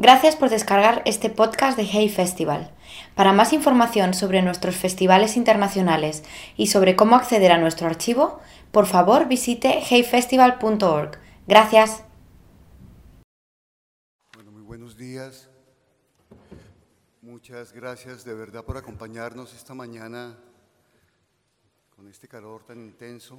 Gracias por descargar este podcast de Hey Festival. Para más información sobre nuestros festivales internacionales y sobre cómo acceder a nuestro archivo, por favor visite heyfestival.org. Gracias. Bueno, muy buenos días. Muchas gracias de verdad por acompañarnos esta mañana con este calor tan intenso.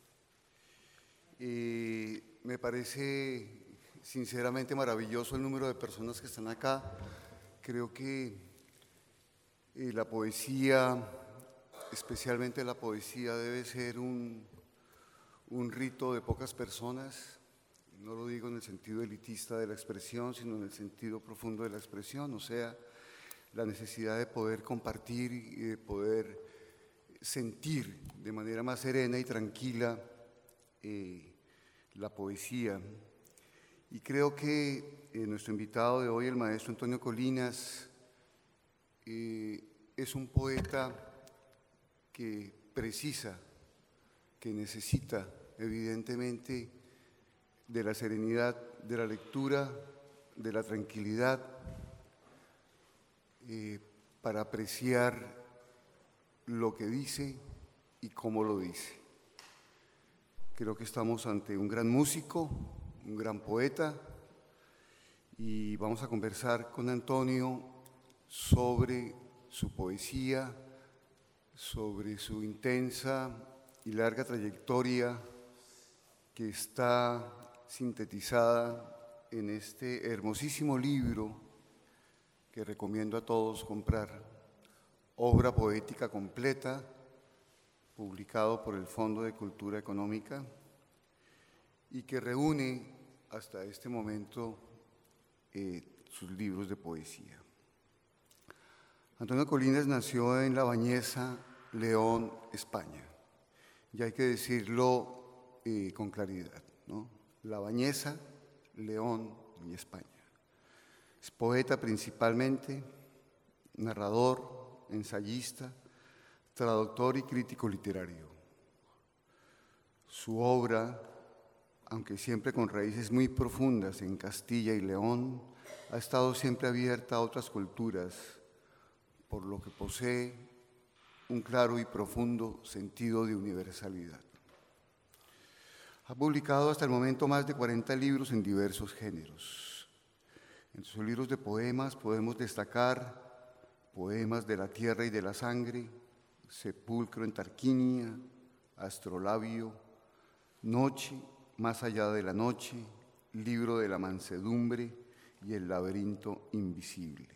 Y me parece sinceramente maravilloso el número de personas que están acá. Creo que la poesía, especialmente la poesía, debe ser un rito de pocas personas. No lo digo en el sentido elitista de la expresión, sino en el sentido profundo de la expresión, o sea, la necesidad de poder compartir y de poder sentir de manera más serena y tranquila la poesía. Y creo que nuestro invitado de hoy, el maestro Antonio Colinas, es un poeta que precisa, que necesita evidentemente de la serenidad, de la lectura, de la tranquilidad, para apreciar lo que dice y cómo lo dice. Creo que estamos ante un gran músico, un gran poeta, y vamos a conversar con Antonio sobre su poesía, sobre su intensa y larga trayectoria que está sintetizada en este hermosísimo libro que recomiendo a todos comprar, Obra Poética Completa, publicado por el Fondo de Cultura Económica y que reúne hasta este momento sus libros de poesía. Antonio Colinas nació en La Bañeza, León, España. Y hay que decirlo con claridad, ¿no? La Bañeza, León y España. Es poeta principalmente, narrador, ensayista, traductor y crítico literario. Su obra, aunque siempre con raíces muy profundas en Castilla y León, ha estado siempre abierta a otras culturas, por lo que posee un claro y profundo sentido de universalidad. Ha publicado hasta el momento más de 40 libros en diversos géneros. En sus libros de poemas podemos destacar Poemas de la Tierra y de la Sangre, Sepulcro en Tarquinia, Astrolabio, Noche, Más allá de la noche, Libro de la mansedumbre y El laberinto invisible.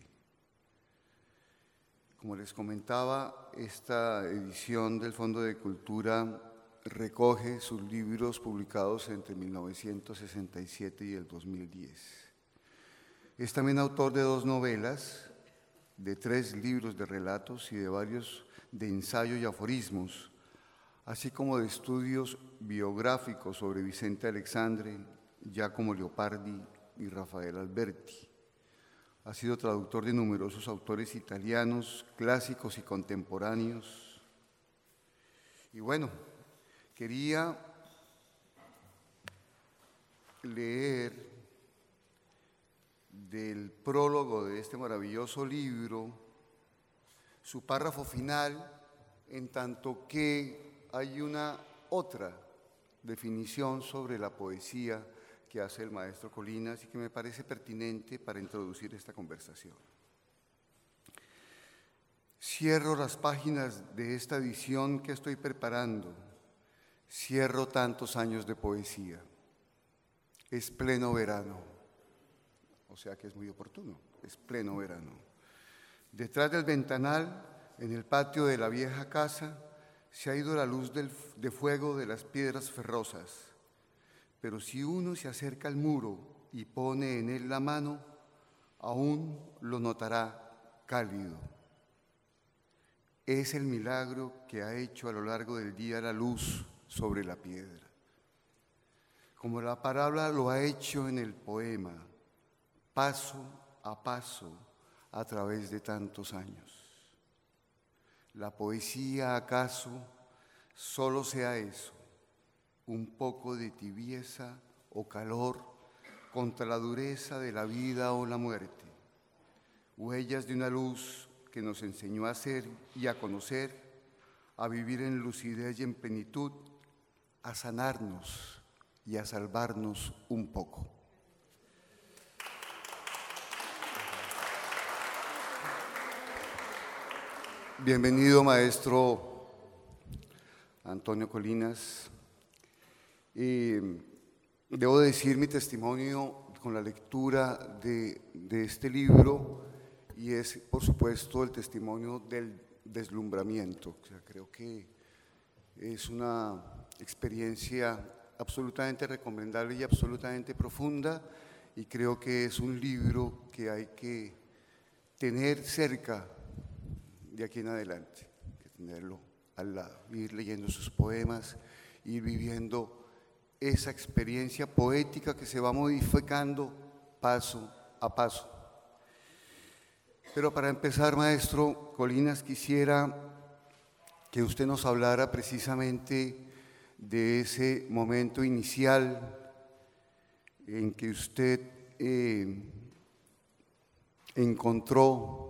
Como les comentaba, esta edición del Fondo de Cultura recoge sus libros publicados entre 1967 y el 2010. Es también autor de 2 novelas, de 3 libros de relatos y de varios de ensayo y aforismos, así como de estudios biográficos sobre Vicente Alexandre, Giacomo Leopardi y Rafael Alberti. Ha sido traductor de numerosos autores italianos, clásicos y contemporáneos. Y bueno, quería leer del prólogo de este maravilloso libro su párrafo final, en tanto que hay una otra definición sobre la poesía que hace el maestro Colinas y que me parece pertinente para introducir esta conversación. Cierro las páginas de esta edición que estoy preparando. Cierro tantos años de poesía. Es pleno verano, o sea que es muy oportuno, es pleno verano. Detrás del ventanal, en el patio de la vieja casa, se ha ido la luz de fuego de las piedras ferrosas, pero si uno se acerca al muro y pone en él la mano, aún lo notará cálido. Es el milagro que ha hecho a lo largo del día la luz sobre la piedra. Como la palabra lo ha hecho en el poema, paso a paso, a través de tantos años. La poesía, ¿acaso solo sea eso? Un poco de tibieza o calor contra la dureza de la vida o la muerte, huellas de una luz que nos enseñó a ser y a conocer, a vivir en lucidez y en plenitud, a sanarnos y a salvarnos un poco. Bienvenido, maestro Antonio Colinas. Debo decir mi testimonio con la lectura de este libro, y es, por supuesto, el testimonio del deslumbramiento. O sea, creo que es una experiencia absolutamente recomendable y absolutamente profunda, y creo que es un libro que hay que tener cerca de aquí en adelante, que tenerlo al lado, ir leyendo sus poemas, ir viviendo esa experiencia poética que se va modificando paso a paso. Pero para empezar, maestro Colinas, quisiera que usted nos hablara precisamente de ese momento inicial en que usted encontró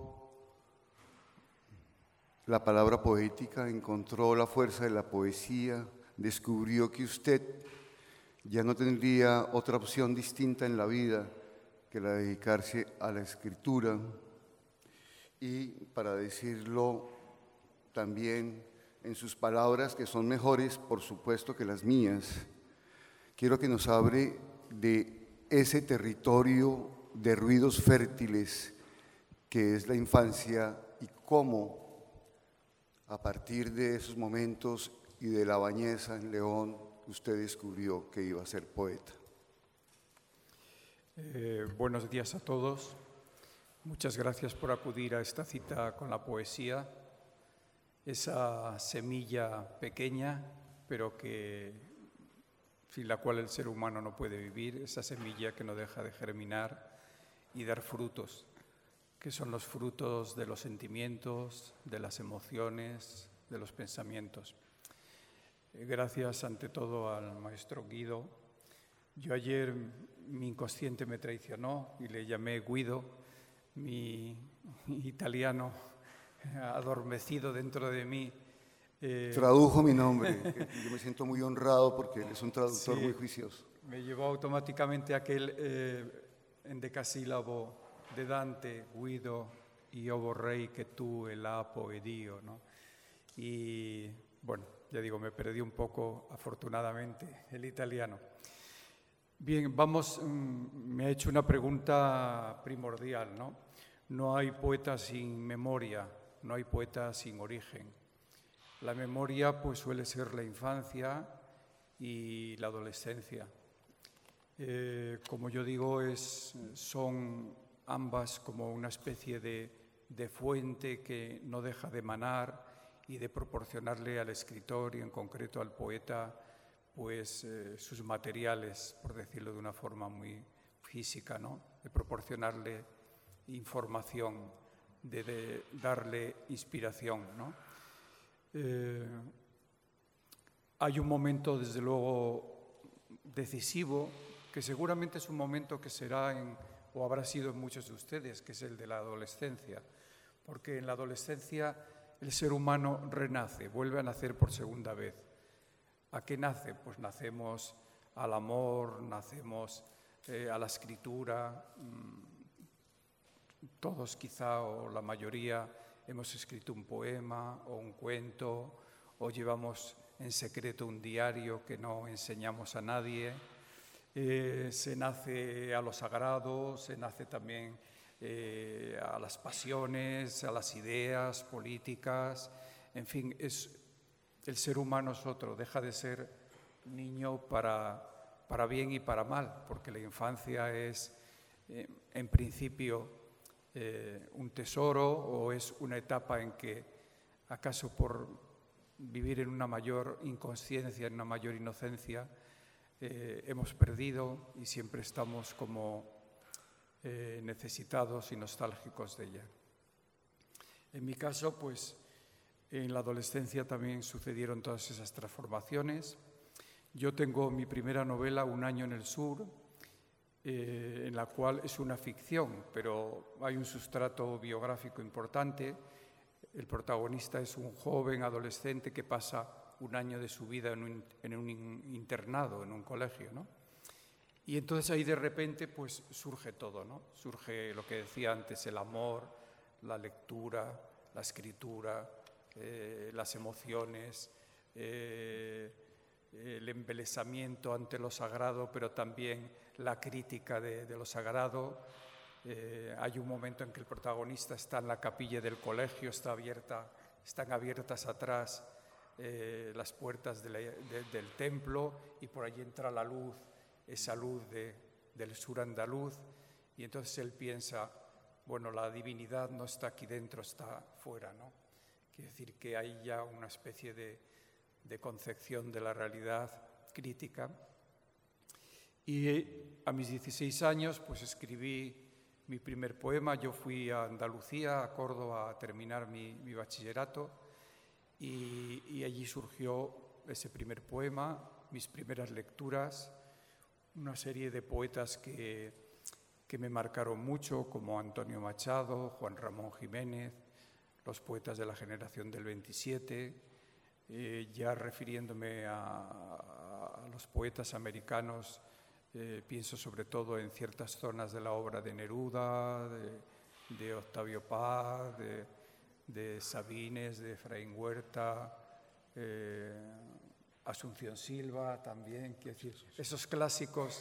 la palabra poética, encontró la fuerza de la poesía, descubrió que usted ya no tendría otra opción distinta en la vida que la de dedicarse a la escritura. Y para decirlo también en sus palabras, que son mejores, por supuesto, que las mías, quiero que nos hable de ese territorio de ruidos fértiles que es la infancia, y cómo a partir de esos momentos y de la bañeza en León, usted descubrió que iba a ser poeta. Buenos días a todos. Muchas gracias por acudir a esta cita con la poesía, esa semilla pequeña, pero sin la cual el ser humano no puede vivir, esa semilla que no deja de germinar y dar frutos, que son los frutos de los sentimientos, de las emociones, de los pensamientos. Gracias ante todo al maestro Guido. Yo ayer mi inconsciente me traicionó y le llamé Guido, mi italiano adormecido dentro de mí. Tradujo mi nombre, yo me siento muy honrado porque él es un traductor muy juicioso. Me llevó automáticamente a aquel endecasílabo de Dante, Guido, io vorrei che tu e l'apo ed io, ¿no? Y bueno, ya digo, me perdí un poco, afortunadamente, el italiano. Bien, me ha hecho una pregunta primordial, ¿no? No hay poeta sin memoria, no hay poeta sin origen. La memoria pues suele ser la infancia y la adolescencia. Como yo digo, son ambas como una especie de fuente que no deja de emanar y de proporcionarle al escritor y en concreto al poeta pues sus materiales, por decirlo de una forma muy física, ¿no? De proporcionarle información, de darle inspiración, ¿no? Hay un momento, desde luego, decisivo, que seguramente es un momento que será o habrá sido en muchos de ustedes, que es el de la adolescencia, porque en la adolescencia el ser humano renace, vuelve a nacer por segunda vez. ¿A qué nace? Pues nacemos al amor, nacemos a la escritura. Todos quizá, o la mayoría, hemos escrito un poema o un cuento, o llevamos en secreto un diario que no enseñamos a nadie. Se nace a lo sagrado, se nace también a las pasiones, a las ideas políticas. En fin, el ser humano es otro, deja de ser niño para bien y para mal, porque la infancia es, en principio, un tesoro, o es una etapa en que, acaso por vivir en una mayor inconsciencia, en una mayor inocencia, hemos perdido y siempre estamos como necesitados y nostálgicos de ella. En mi caso, pues, en la adolescencia también sucedieron todas esas transformaciones. Yo tengo mi primera novela, Un año en el sur, en la cual es una ficción, pero hay un sustrato biográfico importante. El protagonista es un joven adolescente que pasa un año de su vida en un internado, en un colegio, ¿no? Y entonces ahí de repente pues surge todo, ¿no? Surge lo que decía antes, el amor, la lectura, la escritura, las emociones, el embelesamiento ante lo sagrado, pero también la crítica de lo sagrado. Hay un momento en que el protagonista está en la capilla del colegio, están abiertas atrás las puertas del templo y por allí entra la luz, esa luz del sur andaluz, y entonces él piensa, bueno, la divinidad no está aquí dentro, está fuera, ¿no? Quiere decir que hay ya una especie de concepción de la realidad crítica. Y a mis 16 años pues escribí mi primer poema. Yo fui a Andalucía, a Córdoba, a terminar mi bachillerato, y allí surgió ese primer poema, mis primeras lecturas, una serie de poetas que me marcaron mucho, como Antonio Machado, Juan Ramón Jiménez, los poetas de la generación del 27, ya refiriéndome a los poetas americanos, pienso sobre todo en ciertas zonas de la obra de Neruda, de Octavio Paz, de Sabines, de Efraín Huerta, Asunción Silva también, quiero decir, esos clásicos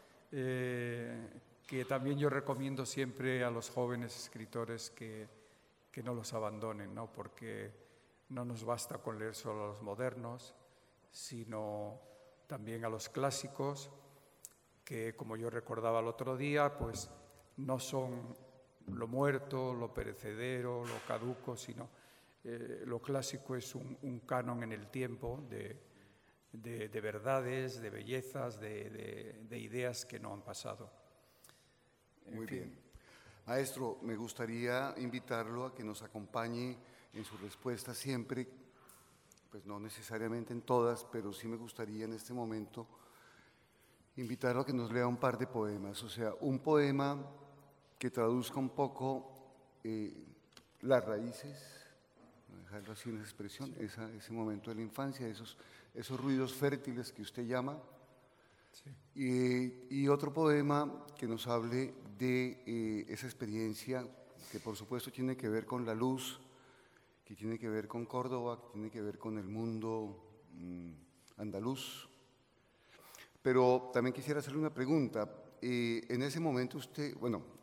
que también yo recomiendo siempre a los jóvenes escritores que no los abandonen, ¿no? Porque no nos basta con leer solo a los modernos, sino también a los clásicos, que, como yo recordaba el otro día, pues no son lo muerto, lo perecedero, lo caduco, sino lo clásico es un canon en el tiempo de verdades, de bellezas, de ideas que no han pasado. Muy bien. Maestro, me gustaría invitarlo a que nos acompañe en su respuesta siempre, pues no necesariamente en todas, pero sí me gustaría en este momento invitarlo a que nos lea un par de poemas, o sea, un poema que traduzca un poco las raíces, dejarlo así en esa expresión, sí, ese momento de la infancia, esos ruidos fértiles que usted llama, sí. Y otro poema que nos hable de esa experiencia que por supuesto tiene que ver con la luz, que tiene que ver con Córdoba, que tiene que ver con el mundo andaluz. Pero también quisiera hacerle una pregunta. En ese momento usted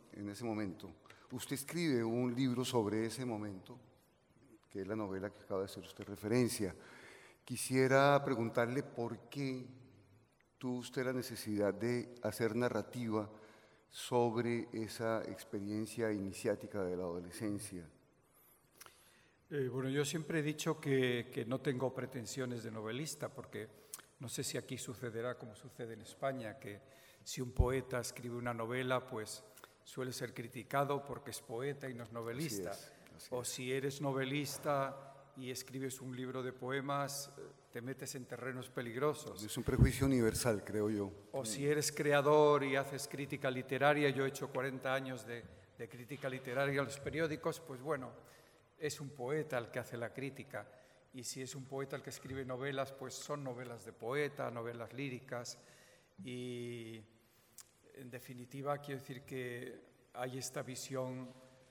escribe un libro sobre ese momento, que es la novela que acaba de hacer usted referencia. Quisiera preguntarle por qué tuvo usted la necesidad de hacer narrativa sobre esa experiencia iniciática de la adolescencia. Bueno, yo siempre he dicho que no tengo pretensiones de novelista, porque no sé si aquí sucederá como sucede en España, que si un poeta escribe una novela, pues suele ser criticado porque es poeta y no es novelista. Así es. O si eres novelista y escribes un libro de poemas, te metes en terrenos peligrosos. Es un prejuicio universal, creo yo. O si eres creador y haces crítica literaria, yo he hecho 40 años de crítica literaria en los periódicos, pues bueno, es un poeta el que hace la crítica. Y si es un poeta el que escribe novelas, pues son novelas de poeta, novelas líricas. Y en definitiva quiero decir que hay esta visión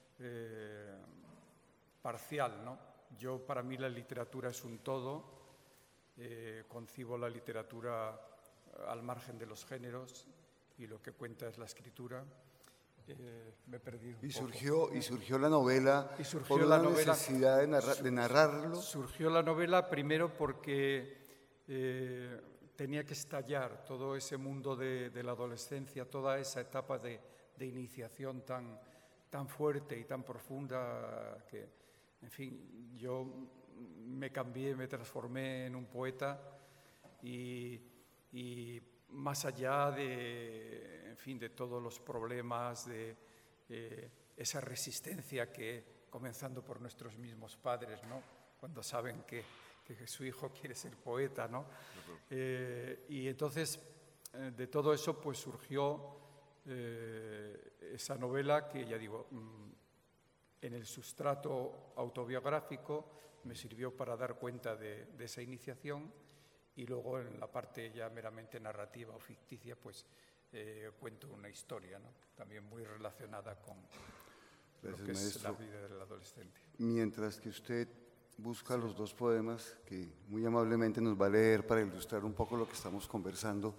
parcial, ¿no? Para mí la literatura es un todo, concibo la literatura al margen de los géneros y lo que cuenta es la escritura. Me he perdido un poco. Y surgió la novela por la necesidad de narrarlo. Surgió la novela primero porque tenía que estallar todo ese mundo de la adolescencia, toda esa etapa de iniciación tan fuerte y tan profunda que, en fin, yo me cambié, me transformé en un poeta y más allá de todos los problemas, de esa resistencia que, comenzando por nuestros mismos padres, ¿no? Cuando saben que su hijo quiere ser poeta, ¿no? Y entonces de todo eso pues surgió esa novela que, ya digo, en el sustrato autobiográfico me sirvió para dar cuenta de esa iniciación, y luego en la parte ya meramente narrativa o ficticia, pues cuento una historia, ¿no? También muy relacionada con lo que es la vida del adolescente. Mientras que usted busca los dos poemas que muy amablemente nos va a leer para ilustrar un poco lo que estamos conversando,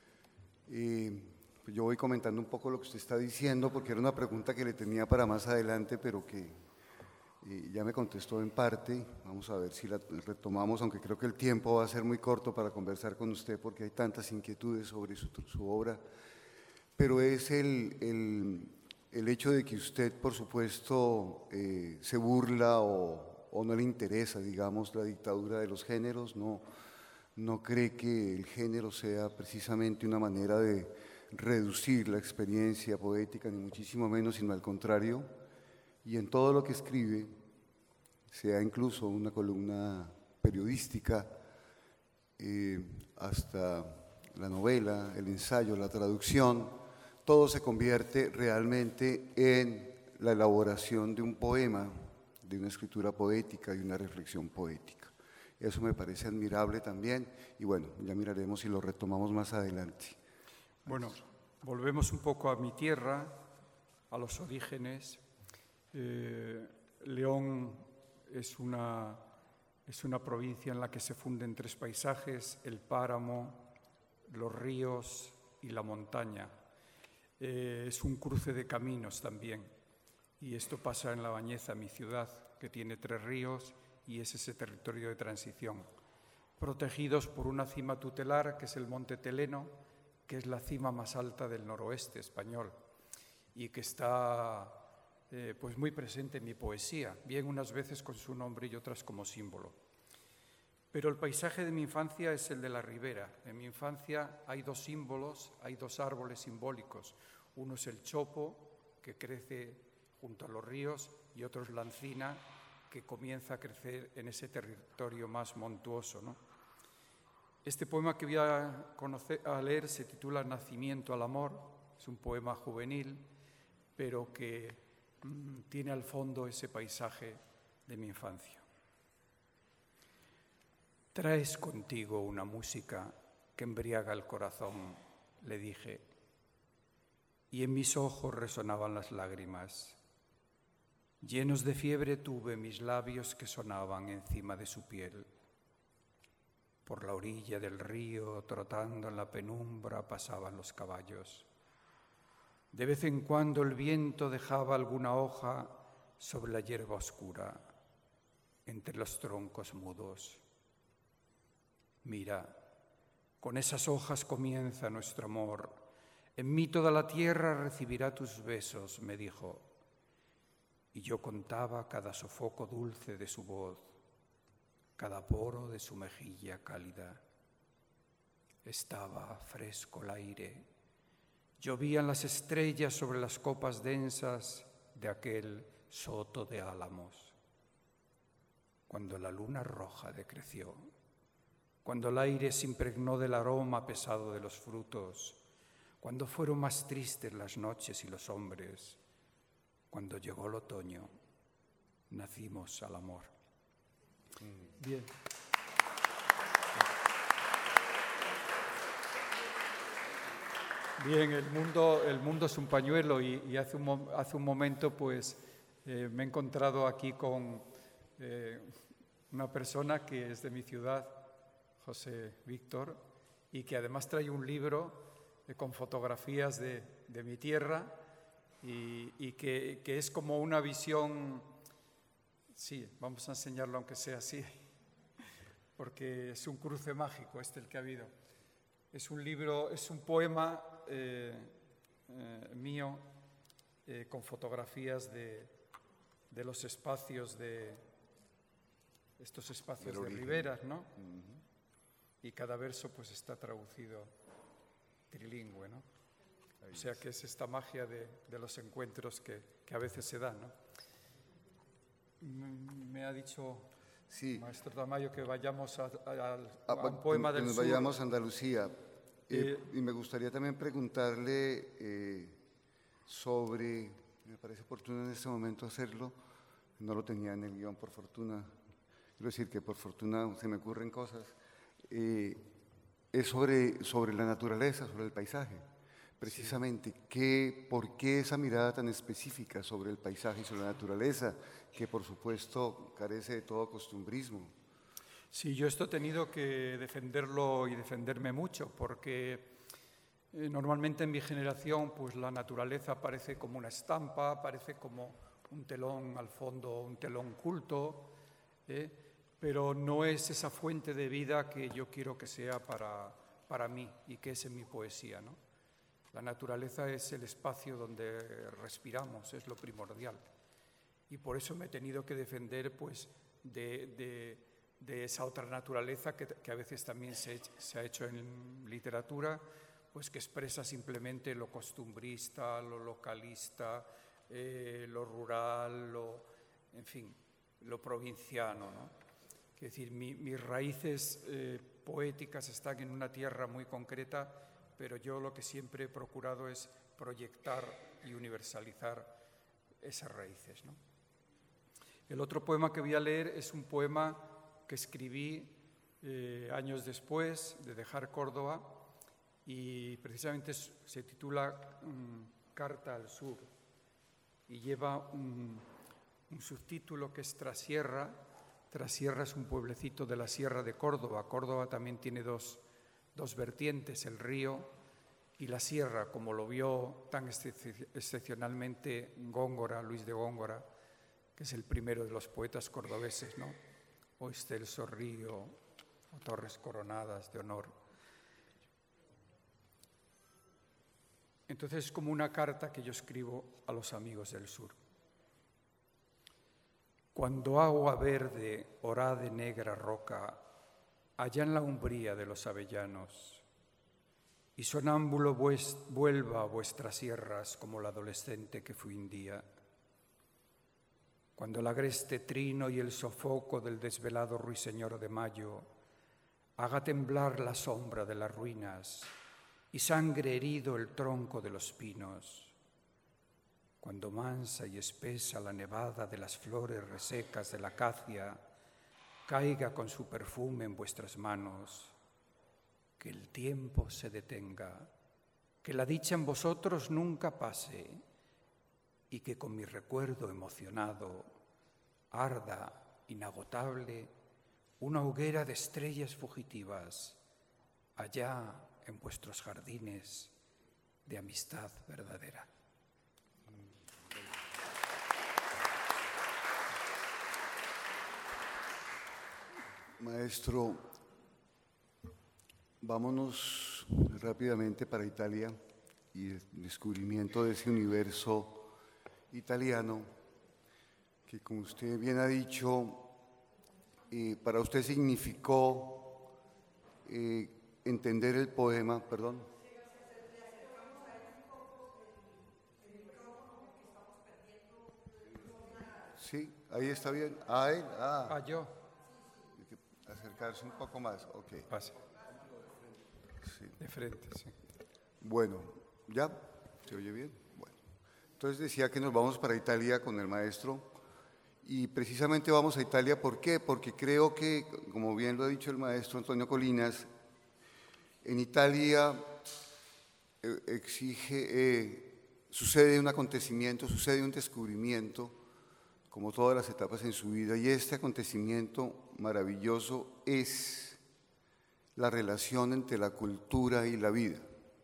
pues yo voy comentando un poco lo que usted está diciendo, porque era una pregunta que le tenía para más adelante, pero que ya me contestó en parte. Vamos a ver si la retomamos, aunque creo que el tiempo va a ser muy corto para conversar con usted, porque hay tantas inquietudes sobre su obra, pero es el hecho de que usted, por supuesto, se burla o no le interesa, digamos, la dictadura de los géneros, no cree que el género sea precisamente una manera de reducir la experiencia poética, ni muchísimo menos, sino al contrario, y en todo lo que escribe, sea incluso una columna periodística, hasta la novela, el ensayo, la traducción, todo se convierte realmente en la elaboración de un poema, de una escritura poética y una reflexión poética. Eso me parece admirable también, y bueno, ya miraremos si lo retomamos más adelante. Bueno, volvemos un poco a mi tierra, a los orígenes. León es una provincia en la que se funden tres paisajes: el páramo, los ríos y la montaña. Es un cruce de caminos también, y esto pasa en La Bañeza, mi ciudad, que tiene 3 ríos y es ese territorio de transición, protegidos por una cima tutelar que es el Monte Teleno, que es la cima más alta del noroeste español y que está pues muy presente en mi poesía, bien unas veces con su nombre y otras como símbolo. Pero el paisaje de mi infancia es el de la ribera. En mi infancia hay 2 símbolos, hay 2 árboles simbólicos. Uno es el chopo, que crece junto a los ríos, y otro es la encina, que comienza a crecer en ese territorio más montuoso, ¿no? Este poema que voy a leer se titula Nacimiento al amor. Es un poema juvenil, pero que tiene al fondo ese paisaje de mi infancia. Traes contigo una música que embriaga el corazón, le dije, y en mis ojos resonaban las lágrimas. Llenos de fiebre tuve mis labios que sonaban encima de su piel. Por la orilla del río, trotando en la penumbra, pasaban los caballos. De vez en cuando el viento dejaba alguna hoja sobre la hierba oscura, entre los troncos mudos. Mira, con esas hojas comienza nuestro amor. En mí toda la tierra recibirá tus besos, me dijo. Y yo contaba cada sofoco dulce de su voz, cada poro de su mejilla cálida. Estaba fresco el aire. Llovían las estrellas sobre las copas densas de aquel soto de álamos. Cuando la luna roja decreció, cuando el aire se impregnó del aroma pesado de los frutos, cuando fueron más tristes las noches y los hombres, cuando llegó el otoño, nacimos al amor. Bien. Bien, el mundo es un pañuelo y hace un momento pues me he encontrado aquí con una persona que es de mi ciudad, José Víctor, y que además trae un libro con fotografías de mi tierra y que es como una visión. Sí, vamos a enseñarlo aunque sea así, porque es un cruce mágico el que ha habido. Es un libro, es un poema mío con fotografías de los espacios estos espacios de riberas, ¿no? Uh-huh. Y cada verso pues está traducido trilingüe, ¿no? O sea que es esta magia de los encuentros que a veces se dan, ¿no? Me ha dicho sí, Maestro Tamayo que vayamos a un poema del sur. Vayamos a Andalucía. Y me gustaría también preguntarle sobre, me parece oportuno en este momento hacerlo, no lo tenía en el guión por fortuna, quiero decir que por fortuna se me ocurren cosas, es sobre la naturaleza, sobre el paisaje. Precisamente, ¿por qué esa mirada tan específica sobre el paisaje y sobre la naturaleza, que por supuesto carece de todo costumbrismo? Sí, yo esto he tenido que defenderlo y defenderme mucho, porque normalmente en mi generación pues la naturaleza parece como una estampa, parece como un telón al fondo, un telón culto, pero no es esa fuente de vida que yo quiero que sea para mí y que es en mi poesía, ¿no? La naturaleza es el espacio donde respiramos, es lo primordial. Y por eso me he tenido que defender pues, de esa otra naturaleza que a veces también se ha hecho en literatura, pues que expresa simplemente lo costumbrista, lo localista, lo rural, en fin, lo provinciano, ¿no? Es decir, mis raíces poéticas están en una tierra muy concreta, pero yo lo que siempre he procurado es proyectar y universalizar esas raíces, ¿no? El otro poema que voy a leer es un poema que escribí años después de dejar Córdoba y precisamente se titula Carta al Sur y lleva un subtítulo que es Trasierra. Trasierra es un pueblecito de la Sierra de Córdoba. Córdoba también tiene dos vertientes, el río y la sierra, como lo vio tan excepcionalmente Góngora, Luis de Góngora, que es el primero de los poetas cordobeses, ¿no? O excelso río, o torres coronadas de honor. Entonces es como una carta que yo escribo a los amigos del sur. Cuando agua verde, orá de negra roca, allá en la umbría de los avellanos, y sonámbulo vuelva a vuestras sierras como la adolescente que fui un día. Cuando el agreste trino y el sofoco del desvelado ruiseñor de mayo haga temblar la sombra de las ruinas y sangre herido el tronco de los pinos, cuando mansa y espesa la nevada de las flores resecas de la acacia caiga con su perfume en vuestras manos, que el tiempo se detenga, que la dicha en vosotros nunca pase y que con mi recuerdo emocionado arda inagotable una hoguera de estrellas fugitivas allá en vuestros jardines de amistad verdadera. Maestro, vámonos rápidamente para Italia y el descubrimiento de ese universo italiano que, como usted bien ha dicho, para usted significó entender el poema, perdón. Sí, ahí está bien. Yo. Acercarse un poco más, ok. Pase. Sí. De frente, sí. Bueno, ¿ya? ¿Se oye bien? Bueno. Entonces decía que nos vamos para Italia con el maestro y precisamente vamos a Italia, ¿por qué? Porque creo que, como bien lo ha dicho el maestro Antonio Colinas, en Italia sucede un acontecimiento, sucede un descubrimiento, como todas las etapas en su vida, y este acontecimiento maravilloso es la relación entre la cultura y la vida.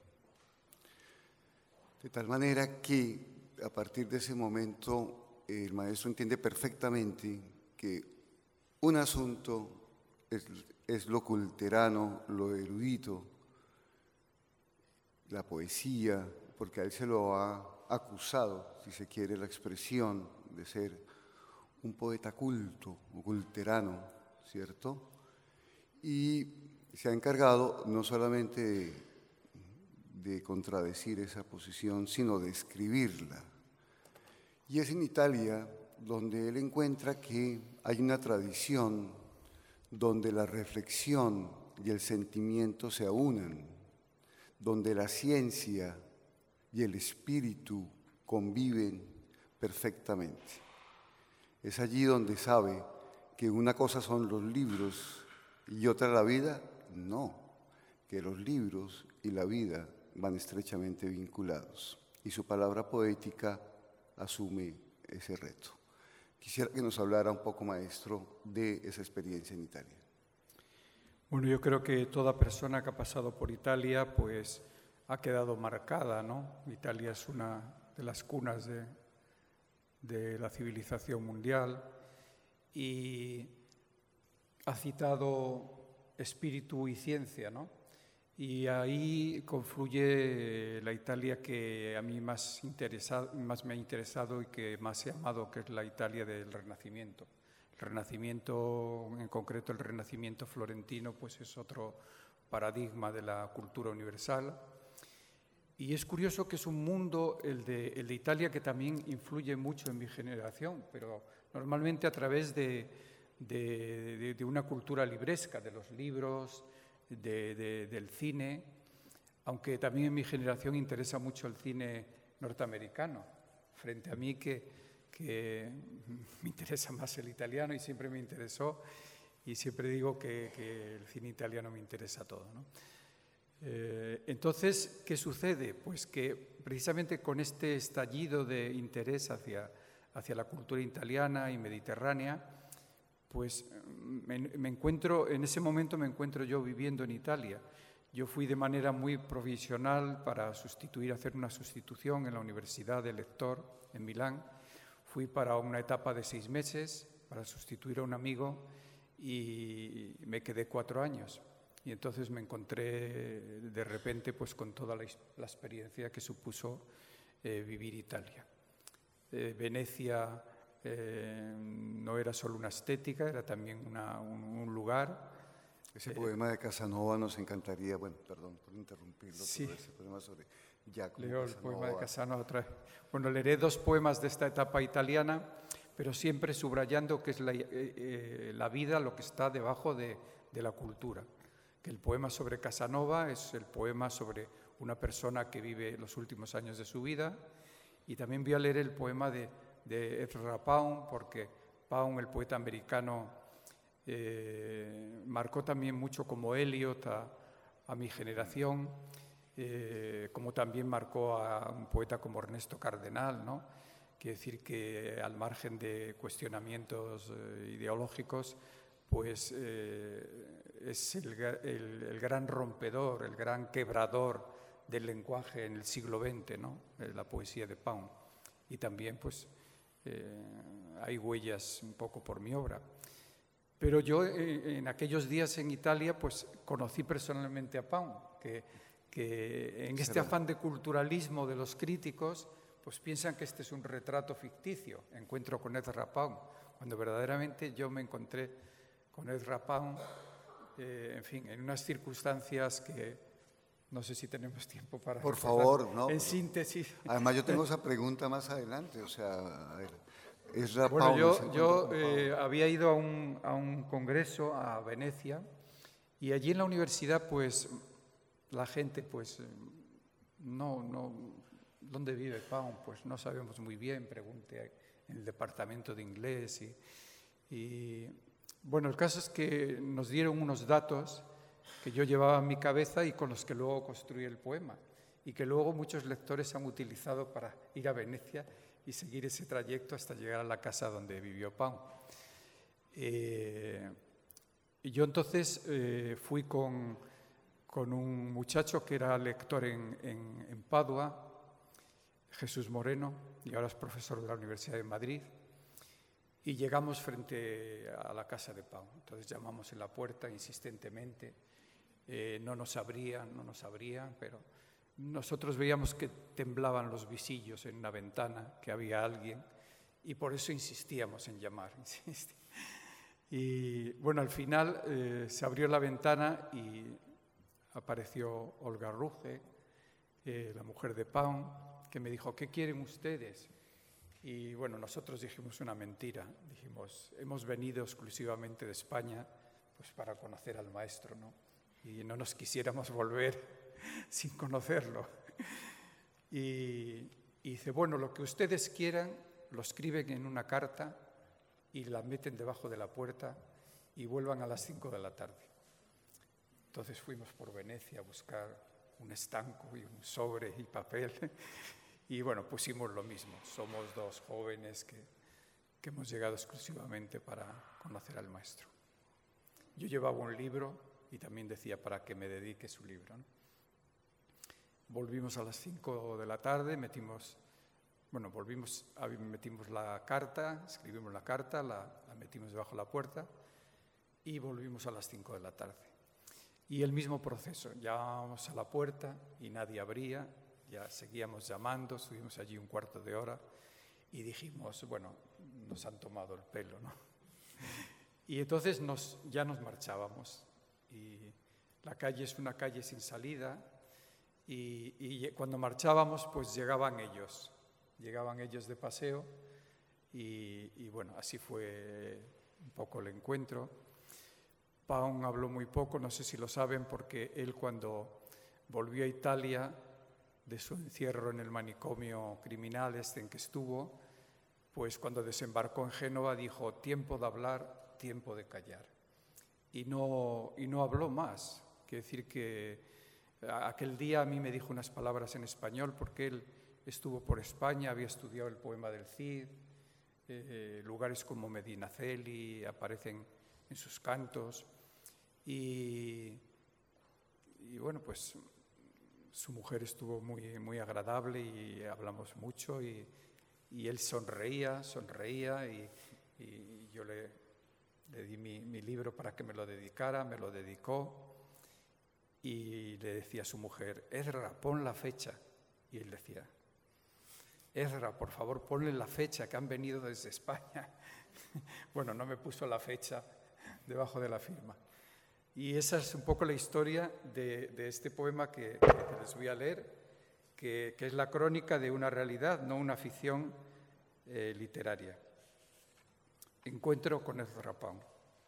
De tal manera que a partir de ese momento el maestro entiende perfectamente que un asunto es lo culterano, lo erudito, la poesía, porque a él se lo ha acusado, si se quiere la expresión, de ser un poeta culto o culterano, ¿cierto? Y se ha encargado no solamente de contradecir esa posición, sino de escribirla. Y es en Italia donde él encuentra que hay una tradición donde la reflexión y el sentimiento se aunan, donde la ciencia y el espíritu conviven perfectamente. Es allí donde sabe que una cosa son los libros y otra la vida. No, que los libros y la vida van estrechamente vinculados. Y su palabra poética asume ese reto. Quisiera que nos hablara un poco, maestro, de esa experiencia en Italia. Bueno, yo creo que toda persona que ha pasado por Italia, pues ha quedado marcada, ¿no? Italia es una de las cunas de la civilización mundial y ha citado espíritu y ciencia, ¿no? Y ahí confluye la Italia que a mí más me ha interesado y que más he amado, que es la Italia del Renacimiento. El Renacimiento, en concreto el Renacimiento florentino, pues es otro paradigma de la cultura universal. Y es curioso que es un mundo, el de Italia, que también influye mucho en mi generación, pero normalmente a través de una cultura libresca, de los libros, del cine, aunque también en mi generación interesa mucho el cine norteamericano, frente a mí que me interesa más el italiano y siempre me interesó, y siempre digo que el cine italiano me interesa todo, ¿no? Entonces, ¿qué sucede? Pues que precisamente con este estallido de interés hacia la cultura italiana y mediterránea, pues en ese momento me encuentro yo viviendo en Italia. Yo fui de manera muy provisional para hacer una sustitución en la Universidad de Lector en Milán. Fui para una etapa de 6 meses para sustituir a un amigo y me quedé 4 años. Y entonces me encontré de repente pues con toda la experiencia que supuso vivir Italia. Venecia no era solo una estética, era también un lugar. Ese poema de Casanova nos encantaría, bueno, perdón por interrumpirlo, sí. pero ese poema sobre Giacomo Leo Casanova. El poema de Casanova otra vez. Bueno, leeré 2 poemas de esta etapa italiana, pero siempre subrayando que es la vida lo que está debajo de la cultura. Que el poema sobre Casanova es el poema sobre una persona que vive los últimos años de su vida, y también voy a leer el poema de Ezra Pound, porque Pound, el poeta americano, marcó también mucho como Eliot a mi generación, como también marcó a un poeta como Ernesto Cardenal, ¿no? Quiere decir que al margen de cuestionamientos ideológicos, pues es el gran rompedor, el gran quebrador del lenguaje en el siglo XX, ¿no? La poesía de Pound. Y también pues hay huellas un poco por mi obra. Pero yo en aquellos días en Italia pues conocí personalmente a Pound, que en este afán de culturalismo de los críticos pues piensan que este es un retrato ficticio, encuentro con Ezra Pound, cuando verdaderamente yo me encontré con Ezra Pound, en fin, en unas circunstancias que no sé si tenemos tiempo para... Por favor, ¿no? En síntesis. Además, yo tengo esa pregunta más adelante, o sea, a ver, Ezra Bueno, Pound, yo había ido a un congreso a Venecia y allí en la universidad, pues, la gente, pues, ¿dónde vive Pound? Pues no sabemos muy bien, pregunté en el departamento de inglés y bueno, el caso es que nos dieron unos datos que yo llevaba en mi cabeza y con los que luego construí el poema y que luego muchos lectores han utilizado para ir a Venecia y seguir ese trayecto hasta llegar a la casa donde vivió Pound. Y yo entonces fui con un muchacho que era lector en Padua, Jesús Moreno, y ahora es profesor de la Universidad de Madrid. Y llegamos frente a la casa de Pound. Entonces llamamos en la puerta insistentemente. No nos abrían, pero nosotros veíamos que temblaban los visillos en una ventana, que había alguien, y por eso insistíamos en llamar. Y bueno, al final se abrió la ventana y apareció Olga Ruge, la mujer de Pound, que me dijo, ¿qué quieren ustedes? Y bueno, nosotros dijimos una mentira, dijimos, hemos venido exclusivamente de España pues para conocer al maestro, ¿no? Y no nos quisiéramos volver sin conocerlo. Y dice, bueno, lo que ustedes quieran lo escriben en una carta y la meten debajo de la puerta y vuelvan a las 5 de la tarde. Entonces fuimos por Venecia a buscar un estanco y un sobre y papel y bueno, pusimos lo mismo. Somos dos jóvenes que hemos llegado exclusivamente para conocer al maestro. Yo llevaba un libro y también decía para que me dedique su libro, ¿no? Volvimos a las 5 de la tarde, metimos la carta, escribimos la carta, la metimos debajo de la puerta y volvimos a las 5 de la tarde. Y el mismo proceso, llamábamos a la puerta y nadie abría, ya seguíamos llamando, estuvimos allí un cuarto de hora y dijimos, bueno, nos han tomado el pelo, ¿no? Y entonces ya nos marchábamos y la calle es una calle sin salida y cuando marchábamos pues llegaban ellos de paseo y bueno, así fue un poco el encuentro. Paun habló muy poco, no sé si lo saben, porque él cuando volvió a Italia de su encierro en el manicomio criminal en que estuvo, pues cuando desembarcó en Génova dijo tiempo de hablar, tiempo de callar. Y no habló más. Quiere decir que aquel día a mí me dijo unas palabras en español porque él estuvo por España, había estudiado el poema del Cid, lugares como Medinaceli aparecen en sus cantos y bueno, pues su mujer estuvo muy, muy agradable y hablamos mucho y él sonreía y yo le di mi libro para que me lo dedicara, me lo dedicó y le decía a su mujer, Ezra, pon la fecha. Y él decía, Ezra, por favor, ponle la fecha que han venido desde España. Bueno, no me puso la fecha debajo de la firma. Y esa es un poco la historia de este poema que les voy a leer, que es la crónica de una realidad, no una ficción literaria. Encuentro con Ezra Pound.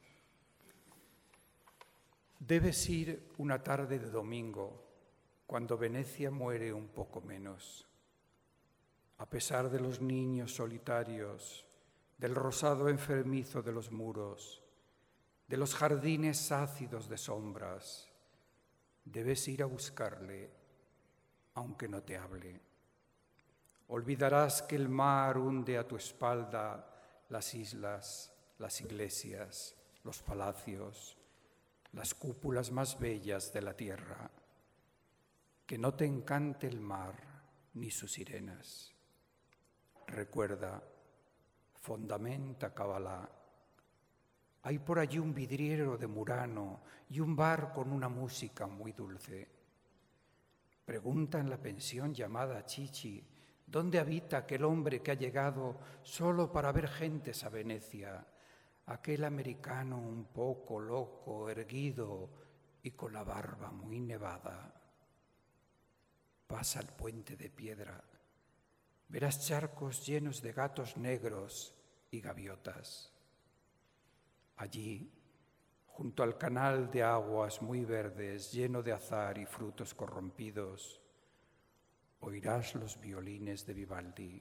Debes ir una tarde de domingo, cuando Venecia muere un poco menos. A pesar de los niños solitarios, del rosado enfermizo de los muros, de los jardines ácidos de sombras, debes ir a buscarle, aunque no te hable. Olvidarás que el mar hunde a tu espalda las islas, las iglesias, los palacios, las cúpulas más bellas de la tierra. Que no te encante el mar ni sus sirenas. Recuerda, fondamenta Kabbalah. Hay por allí un vidriero de Murano y un bar con una música muy dulce. Pregunta en la pensión llamada Chichi, ¿dónde habita aquel hombre que ha llegado solo para ver gentes a Venecia? Aquel americano un poco loco, erguido y con la barba muy nevada. Pasa el puente de piedra. Verás charcos llenos de gatos negros y gaviotas. Allí, junto al canal de aguas muy verdes, lleno de azahar y frutos corrompidos, oirás los violines de Vivaldi.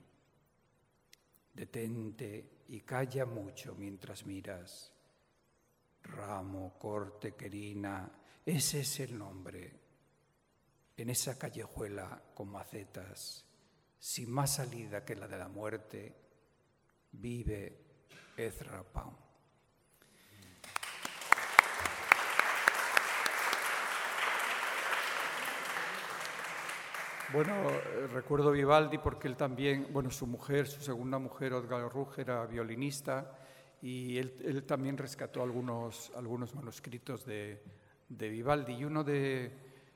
Detente y calla mucho mientras miras. Ramo, corte, querina, ese es el nombre. En esa callejuela con macetas, sin más salida que la de la muerte, vive Ezra Pound. Bueno, recuerdo Vivaldi porque él también, bueno, su segunda mujer, Olga Ruge, era violinista y él también rescató algunos manuscritos de Vivaldi y uno de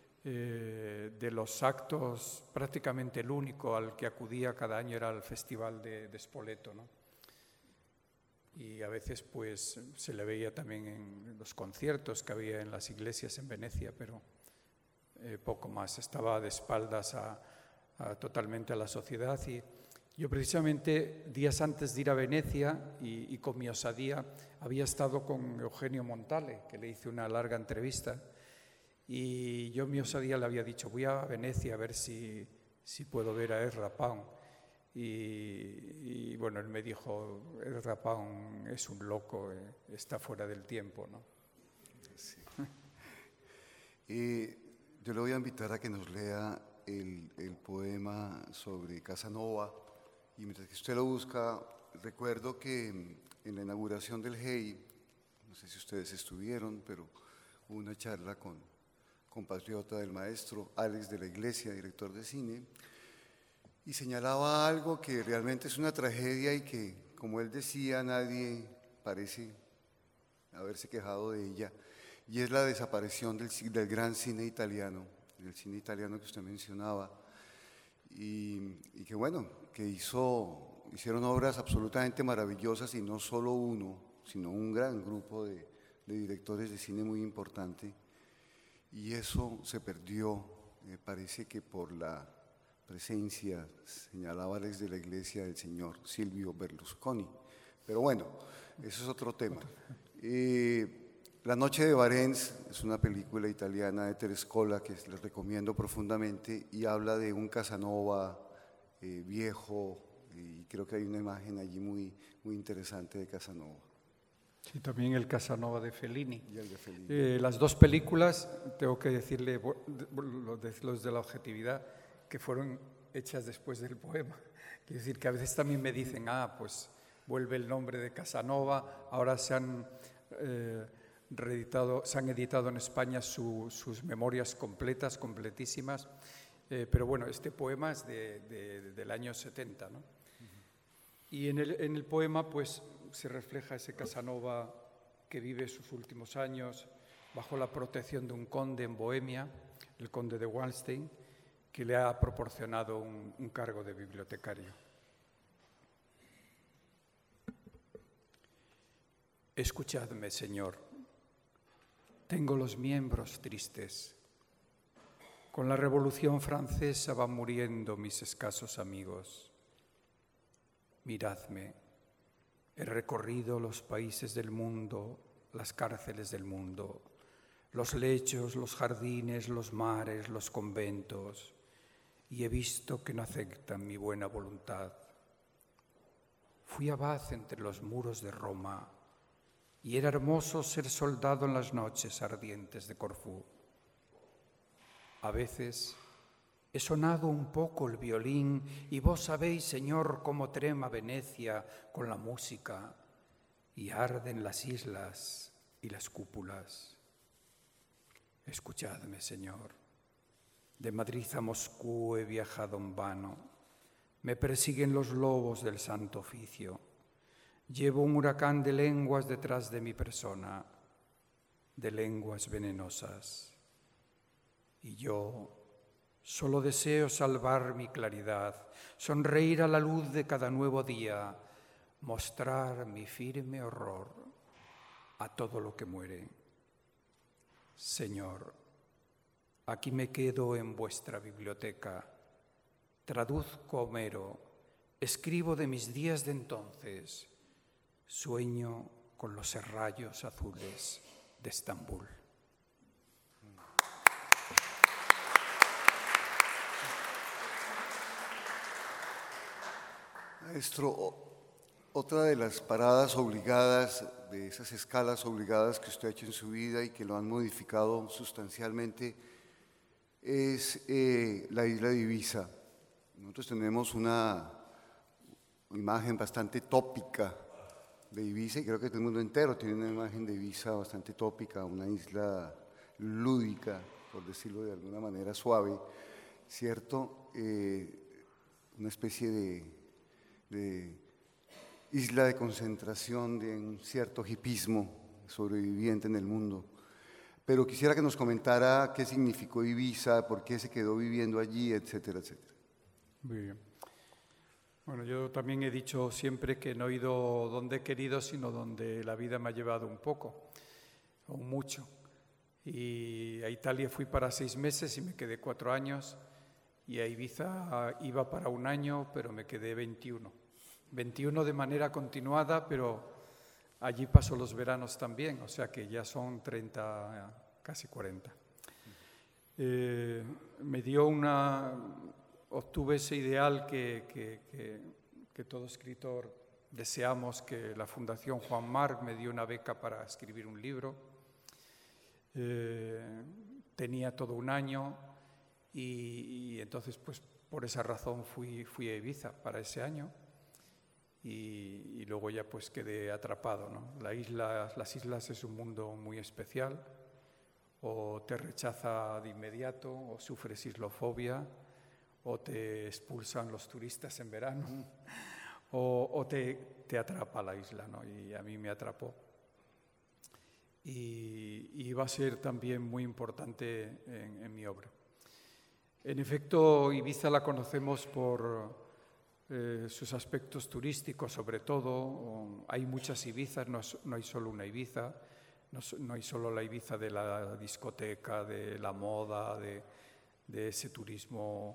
los actos, prácticamente el único al que acudía cada año era el Festival de Spoleto, ¿no? Y a veces pues se le veía también en los conciertos que había en las iglesias en Venecia, pero poco más, estaba de espaldas totalmente a la sociedad y yo precisamente días antes de ir a Venecia y con mi osadía había estado con Eugenio Montale, que le hice una larga entrevista Y yo mi osadía le había dicho, voy a Venecia a ver si puedo ver a Ezra Pound. Y bueno, él me dijo, Ezra Pound es un loco, está fuera del tiempo, ¿no? Sí. Yo le voy a invitar a que nos lea el poema sobre Casanova, y mientras que usted lo busca, recuerdo que en la inauguración del GEI, no sé si ustedes estuvieron, pero hubo una charla con compatriota del maestro Alex de la Iglesia, director de cine, y señalaba algo que realmente es una tragedia y que, como él decía, nadie parece haberse quejado de ella, y es la desaparición del gran cine italiano, del cine italiano que usted mencionaba, y que bueno, que hicieron obras absolutamente maravillosas, y no solo uno, sino un gran grupo de directores de cine muy importante, y eso se perdió, me parece que por la presencia, señalaba Alex de la Iglesia, del señor Silvio Berlusconi. Pero bueno, eso es otro tema. La noche de Varens es una película italiana de Terescola que les recomiendo profundamente, y habla de un Casanova viejo, y creo que hay una imagen allí muy, muy interesante de Casanova. Sí, también el Casanova de Fellini. Y el de Fellini. Las dos películas, tengo que decirle, los de la objetividad, que fueron hechas después del poema. Quiero decir que a veces también me dicen, pues vuelve el nombre de Casanova, ahora se han editado en España sus memorias completas, completísimas, pero bueno, este poema es del año 70, ¿no? Y en el poema pues se refleja ese Casanova que vive sus últimos años bajo la protección de un conde en Bohemia, el conde de Wallenstein, que le ha proporcionado un cargo de bibliotecario. Escuchadme, Señor, tengo los miembros tristes. Con la Revolución Francesa van muriendo mis escasos amigos. Miradme, he recorrido los países del mundo, las cárceles del mundo, los lechos, los jardines, los mares, los conventos, y he visto que no aceptan mi buena voluntad. Fui abad entre los muros de Roma, y era hermoso ser soldado en las noches ardientes de Corfú. A veces he sonado un poco el violín, y vos sabéis, Señor, cómo trema Venecia con la música, y arden las islas y las cúpulas. Escuchadme, Señor. De Madrid a Moscú he viajado en vano. Me persiguen los lobos del Santo Oficio. Llevo un huracán de lenguas detrás de mi persona, de lenguas venenosas. Y yo solo deseo salvar mi claridad, sonreír a la luz de cada nuevo día, mostrar mi firme horror a todo lo que muere. Señor, aquí me quedo en vuestra biblioteca, traduzco Homero, escribo de mis días de entonces, sueño con los serrallos azules de Estambul. Maestro, otra de las paradas obligadas, de esas escalas obligadas que usted ha hecho en su vida y que lo han modificado sustancialmente, es la isla de Ibiza. Nosotros tenemos una imagen bastante tópica de Ibiza, y creo que todo el mundo entero tiene una imagen de Ibiza bastante tópica, una isla lúdica, por decirlo de alguna manera suave, ¿cierto? Una especie de isla de concentración de un cierto hipismo sobreviviente en el mundo. Pero quisiera que nos comentara qué significó Ibiza, por qué se quedó viviendo allí, etcétera, etcétera. Muy bien. Bueno, yo también he dicho siempre que no he ido donde he querido, sino donde la vida me ha llevado un poco, o mucho. Y a Italia fui para 6 meses y me quedé 4 años, y a Ibiza iba para 1 año, pero me quedé 21. 21 de manera continuada, pero allí paso los veranos también, o sea que ya son 30, casi 40. obtuve ese ideal que todo escritor deseamos, que la Fundación Juan Marc me dio una beca para escribir un libro. Tenía todo un año y entonces, pues por esa razón fui a Ibiza para ese año y luego ya pues quedé atrapado, ¿no? Las islas es un mundo muy especial, o te rechaza de inmediato, o sufres islofobia, o te expulsan los turistas en verano, o te atrapa la isla, ¿no? Y a mí me atrapó. Y va a ser también muy importante en mi obra. En efecto, Ibiza la conocemos por sus aspectos turísticos, sobre todo. Hay muchas Ibizas, no hay solo una Ibiza, no hay solo la Ibiza de la discoteca, de la moda, de ese turismo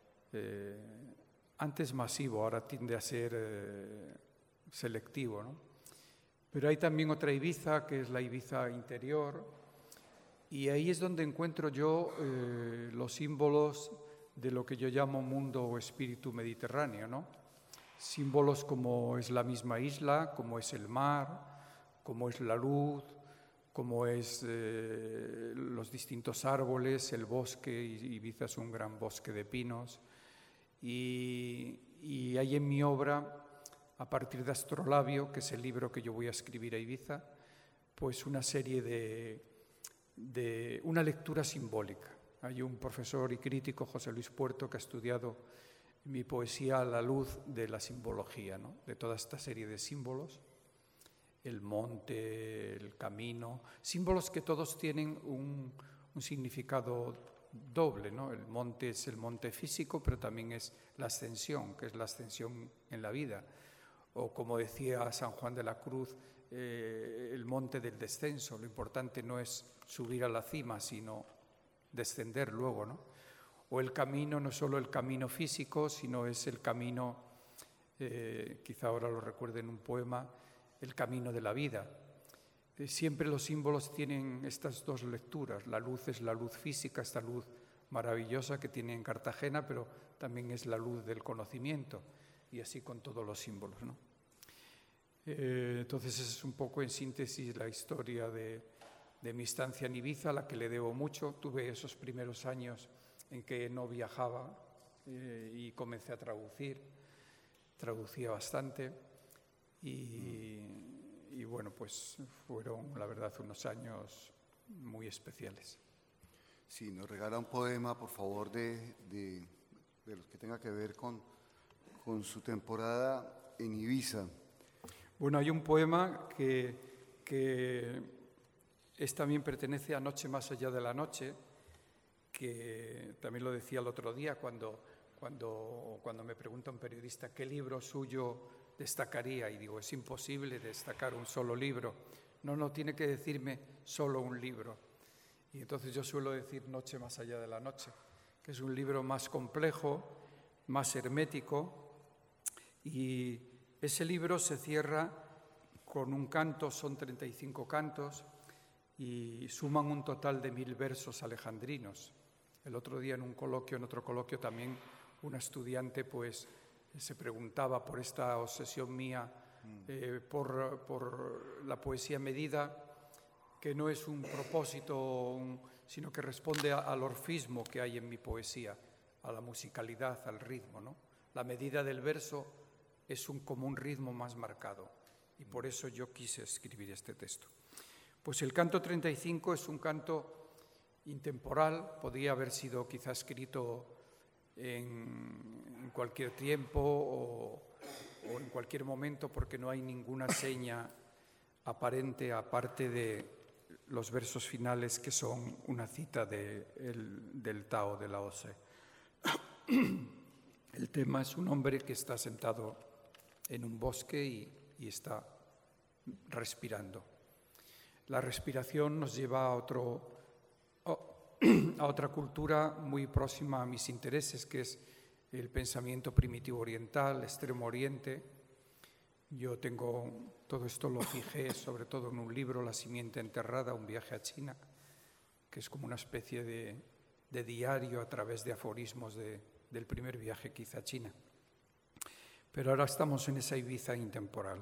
antes masivo, ahora tiende a ser selectivo, ¿no? Pero hay también otra Ibiza, que es la Ibiza interior, y ahí es donde encuentro yo los símbolos de lo que yo llamo mundo o espíritu mediterráneo, ¿no? Símbolos como es la misma isla, como es el mar, como es la luz, como es los distintos árboles, el bosque. Ibiza es un gran bosque de pinos. Y hay en mi obra, a partir de Astrolabio, que es el libro que yo voy a escribir a Ibiza, pues una serie de una lectura simbólica. Hay un profesor y crítico, José Luis Puerto, que ha estudiado mi poesía a la luz de la simbología, ¿no? De toda esta serie de símbolos, el monte, el camino, símbolos que todos tienen un significado doble, ¿no? El monte es el monte físico, pero también es la ascensión, que es la ascensión en la vida. O como decía San Juan de la Cruz, el monte del descenso. Lo importante no es subir a la cima, sino descender luego, ¿no? O el camino no es solo el camino físico, sino es el camino, quizá ahora lo recuerde en un poema, el camino de la vida. Siempre los símbolos tienen estas dos lecturas. La luz es la luz física, esta luz maravillosa que tiene en Cartagena, pero también es la luz del conocimiento, y así con todos los símbolos, ¿no? Entonces es un poco en síntesis la historia de mi estancia en Ibiza, a la que le debo mucho. Tuve esos primeros años en que no viajaba y comencé a traducir. Traducía bastante y bueno, pues fueron, la verdad, unos años muy especiales. Sí, nos regala un poema, por favor, de los que tenga que ver con su temporada en Ibiza. Bueno, hay un poema que también pertenece a Noche más allá de la noche, que también lo decía el otro día cuando me pregunta un periodista qué libro suyo destacaría, y digo, es imposible destacar un solo libro. No, tiene que decirme solo un libro. Y entonces yo suelo decir Noche más allá de la noche, que es un libro más complejo, más hermético, y ese libro se cierra con un canto, son 35 cantos, y suman un total de 1000 versos alejandrinos. El otro día en otro coloquio también, una estudiante pues se preguntaba por esta obsesión mía por la poesía medida, que no es un propósito, sino que responde al orfismo que hay en mi poesía, a la musicalidad, al ritmo, ¿no? La medida del verso es como un ritmo más marcado, y por eso yo quise escribir este texto. Pues el canto 35 es un canto intemporal, podía haber sido quizá escrito en cualquier tiempo o en cualquier momento, porque no hay ninguna seña aparente, aparte de los versos finales, que son una cita del Tao de Lao Tse. El tema es un hombre que está sentado en un bosque y está respirando. La respiración nos lleva a otra cultura muy próxima a mis intereses, que es el pensamiento primitivo oriental, Extremo Oriente. Yo todo esto lo fijé sobre todo en un libro, La simiente enterrada, un viaje a China, que es como una especie de de diario a través de aforismos del primer viaje que hice a China. Pero ahora estamos en esa Ibiza intemporal.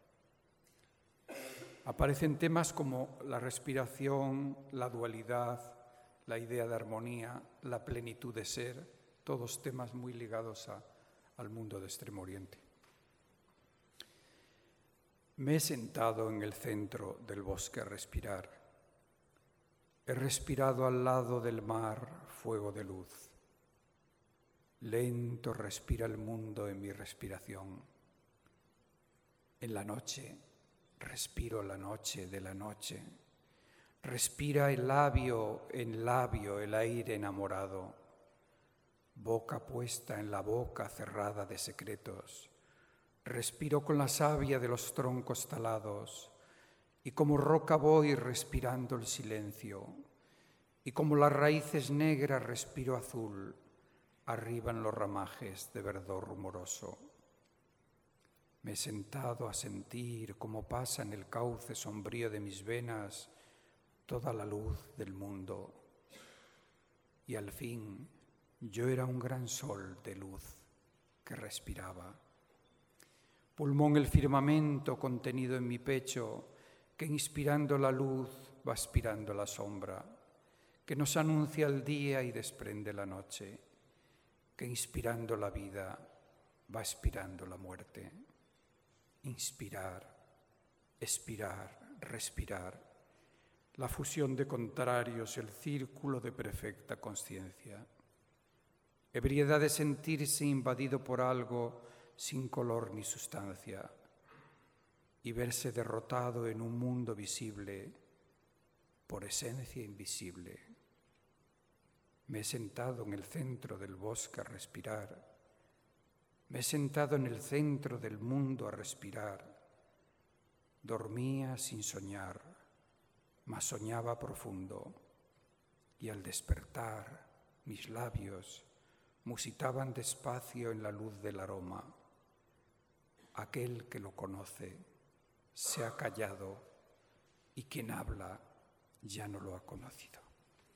Aparecen temas como la respiración, la dualidad, la idea de armonía, la plenitud de ser, todos temas muy ligados al mundo de Extremo Oriente. Me he sentado en el centro del bosque a respirar. He respirado al lado del mar fuego de luz. Lento respira el mundo en mi respiración. En la noche, respiro la noche de la noche. Respira el labio en labio el aire enamorado. Boca puesta en la boca cerrada de secretos. Respiro con la savia de los troncos talados. Y como roca voy respirando el silencio. Y como las raíces negras respiro azul. Arriban los ramajes de verdor rumoroso. Me he sentado a sentir cómo pasa en el cauce sombrío de mis venas toda la luz del mundo. Y al fin yo era un gran sol de luz que respiraba. Pulmón el firmamento contenido en mi pecho, que inspirando la luz va aspirando la sombra, que nos anuncia el día y desprende la noche, que inspirando la vida va aspirando la muerte. Inspirar, expirar, respirar, la fusión de contrarios, el círculo de perfecta consciencia. Ebriedad de sentirse invadido por algo sin color ni sustancia y verse derrotado en un mundo visible por esencia invisible. Me he sentado en el centro del bosque a respirar. Me he sentado en el centro del mundo a respirar. Dormía sin soñar, mas soñaba profundo. Y al despertar, mis labios musitaban despacio en la luz del aroma. Aquel que lo conoce se ha callado y quien habla ya no lo ha conocido.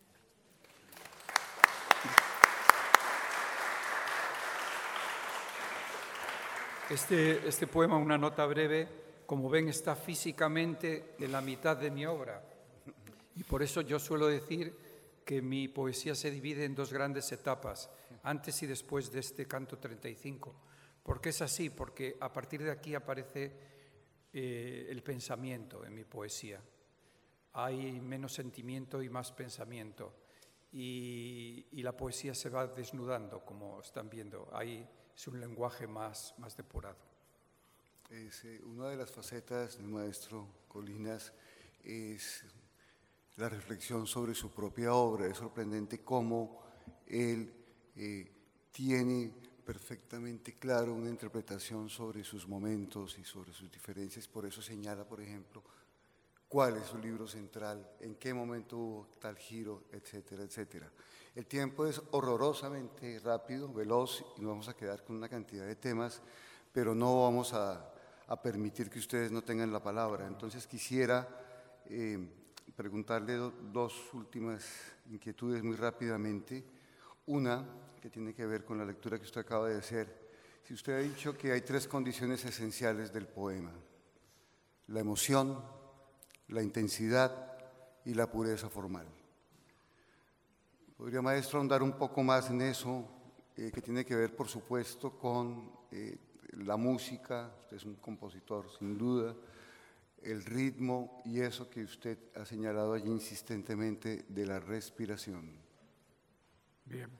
Este poema, una nota breve, como ven, está físicamente en la mitad de mi obra. Y por eso yo suelo decir que mi poesía se divide en dos grandes etapas, antes y después de este canto 35. ¿Por qué es así? Porque a partir de aquí aparece el pensamiento en mi poesía. Hay menos sentimiento y más pensamiento. Y la poesía se va desnudando, como están viendo. Ahí es un lenguaje más depurado. Una de las facetas del maestro Colinas es la reflexión sobre su propia obra. Es sorprendente cómo él tiene perfectamente claro una interpretación sobre sus momentos y sobre sus diferencias. Por eso señala, por ejemplo, cuál es su libro central, en qué momento hubo tal giro, etcétera, etcétera. El tiempo es horrorosamente rápido, veloz, y nos vamos a quedar con una cantidad de temas, pero no vamos a permitir que ustedes no tengan la palabra. Entonces quisiera preguntarle dos últimas inquietudes muy rápidamente. Una, que tiene que ver con la lectura que usted acaba de hacer. Si usted ha dicho que hay tres condiciones esenciales del poema: la emoción, la intensidad y la pureza formal. ¿Podría, maestro, ahondar un poco más en eso, que tiene que ver, por supuesto, con la música? Usted es un compositor, sin duda, el ritmo y eso que usted ha señalado allí insistentemente de la respiración. Bien.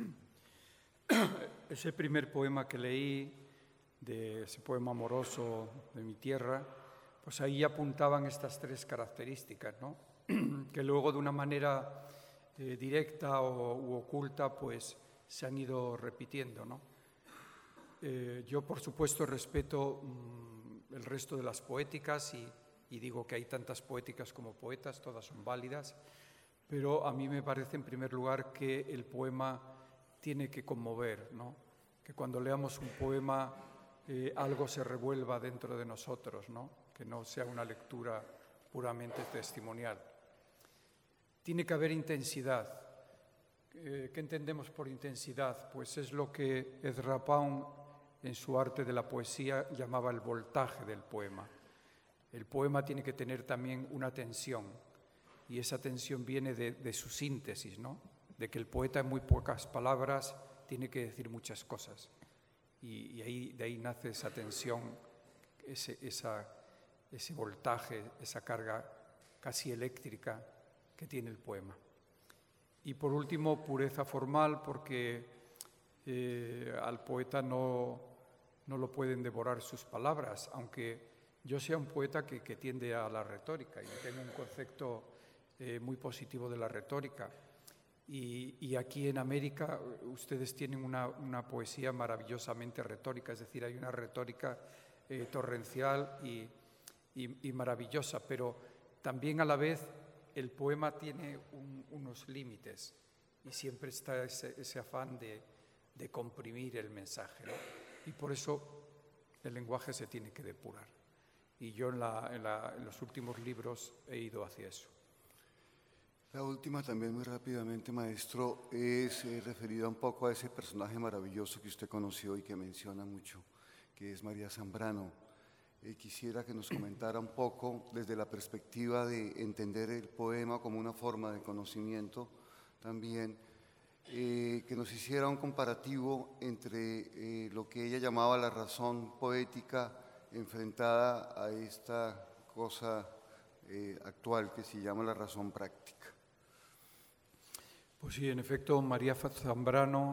Ese primer poema que leí, de ese poema amoroso de mi tierra, pues ahí apuntaban estas tres características, ¿no? Que luego de una manera directa u oculta pues se han ido repitiendo, ¿no? Yo por supuesto respeto el resto de las poéticas y digo que hay tantas poéticas como poetas, todas son válidas, pero a mí me parece en primer lugar que el poema tiene que conmover, ¿no? Que cuando leamos un poema algo se revuelva dentro de nosotros, ¿no? Que no sea una lectura puramente testimonial. Tiene que haber intensidad. ¿Qué entendemos por intensidad? Pues es lo que Ezra Pound, en su arte de la poesía, llamaba el voltaje del poema. El poema tiene que tener también una tensión, y esa tensión viene de su síntesis, ¿no? De que el poeta en muy pocas palabras tiene que decir muchas cosas. Y de ahí nace esa tensión, ese voltaje, esa carga casi eléctrica que tiene el poema. Y por último, pureza formal, porque al poeta no lo pueden devorar sus palabras, aunque yo sea un poeta que tiende a la retórica y tengo un concepto muy positivo de la retórica. Y aquí en América ustedes tienen una poesía maravillosamente retórica, es decir, hay una retórica torrencial y maravillosa, pero también a la vez el poema tiene unos límites y siempre está ese afán de comprimir el mensaje, ¿no? Y por eso el lenguaje se tiene que depurar. Y yo en los últimos libros he ido hacia eso. La última también muy rápidamente, maestro, es referida un poco a ese personaje maravilloso que usted conoció y que menciona mucho, que es María Zambrano. Quisiera que nos comentara un poco desde la perspectiva de entender el poema como una forma de conocimiento también, que nos hiciera un comparativo entre lo que ella llamaba la razón poética enfrentada a esta cosa actual que se llama la razón práctica. Pues sí, en efecto, María Zambrano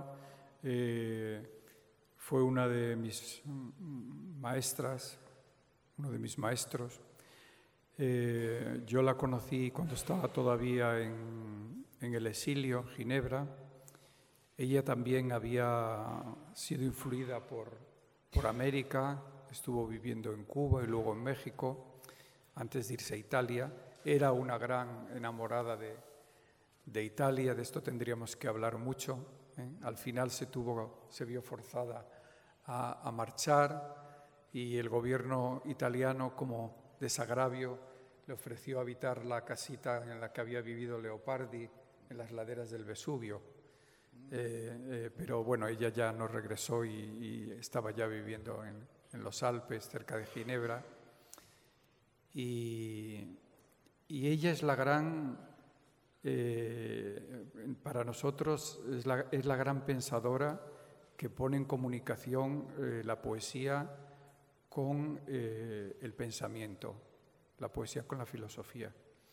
fue una de mis maestras, uno de mis maestros. Yo la conocí cuando estaba todavía en el exilio, en Ginebra. Ella también había sido influida por América, estuvo viviendo en Cuba y luego en México, antes de irse a Italia. Era una gran enamorada de Italia, de esto tendríamos que hablar mucho, ¿eh? Al final se vio forzada a marchar y el gobierno italiano, como desagravio, le ofreció habitar la casita en la que había vivido Leopardi en las laderas del Vesubio. Pero bueno, ella ya no regresó y estaba ya viviendo en los Alpes, cerca de Ginebra. Y ella es la gran... para nosotros es la gran pensadora que pone en comunicación la poesía con el pensamiento, la poesía con la filosofía.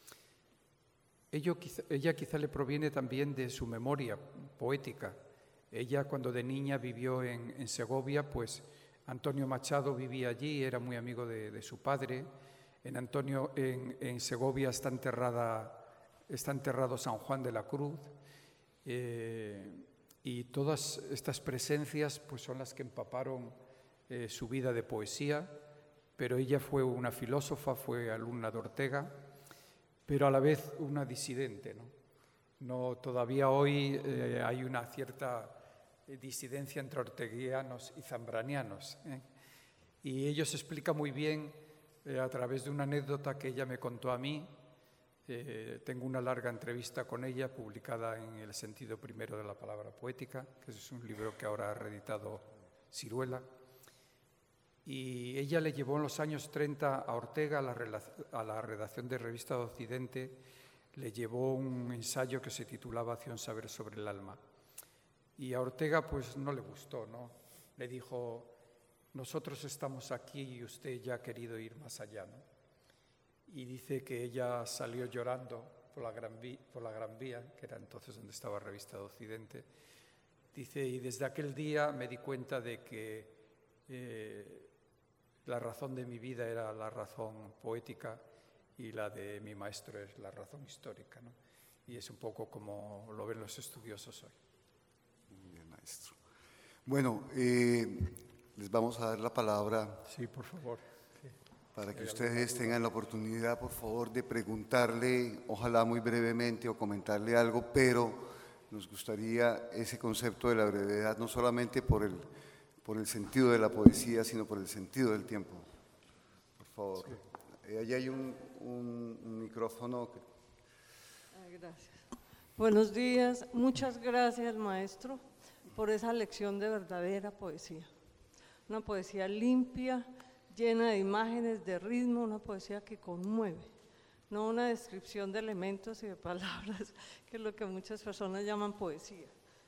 Ella quizá le proviene también de su memoria poética. Ella, cuando de niña vivió en Segovia, pues Antonio Machado vivía allí, era muy amigo de su padre. En Segovia está enterrado San Juan de la Cruz, y todas estas presencias pues, son las que empaparon su vida de poesía, pero ella fue una filósofa, fue alumna de Ortega, pero a la vez una disidente, ¿no? Todavía hoy hay una cierta disidencia entre orteguianos y zambranianos, ¿eh? Y ello se explica muy bien a través de una anécdota que ella me contó a mí. Tengo una larga entrevista con ella publicada en El sentido primero de la palabra poética, que es un libro que ahora ha reeditado Siruela. Y ella le llevó en los años 30 a Ortega, a la redacción de Revista de Occidente, le llevó un ensayo que se titulaba Hacia un saber sobre el alma. Y a Ortega pues no le gustó, ¿no? Le dijo, nosotros estamos aquí y usted ya ha querido ir más allá, ¿no? Y dice que ella salió llorando por la Gran Vía, que era entonces donde estaba Revista de Occidente. Dice, y desde aquel día me di cuenta de que la razón de mi vida era la razón poética y la de mi maestro es la razón histórica, ¿no? Y es un poco como lo ven los estudiosos hoy. Muy bien, maestro. Bueno, les vamos a dar la palabra. Sí, por favor. Para que ustedes tengan la oportunidad, por favor, de preguntarle, ojalá muy brevemente, o comentarle algo, pero nos gustaría ese concepto de la brevedad, no solamente por el sentido de la poesía, sino por el sentido del tiempo. Por favor. Sí. Allí hay un micrófono. Gracias. Buenos días, muchas gracias maestro por esa lección de verdadera poesía. Una poesía limpia, llena de imágenes, de ritmo, una poesía que conmueve, no una descripción de elementos y de palabras, que es lo que muchas personas llaman poesía.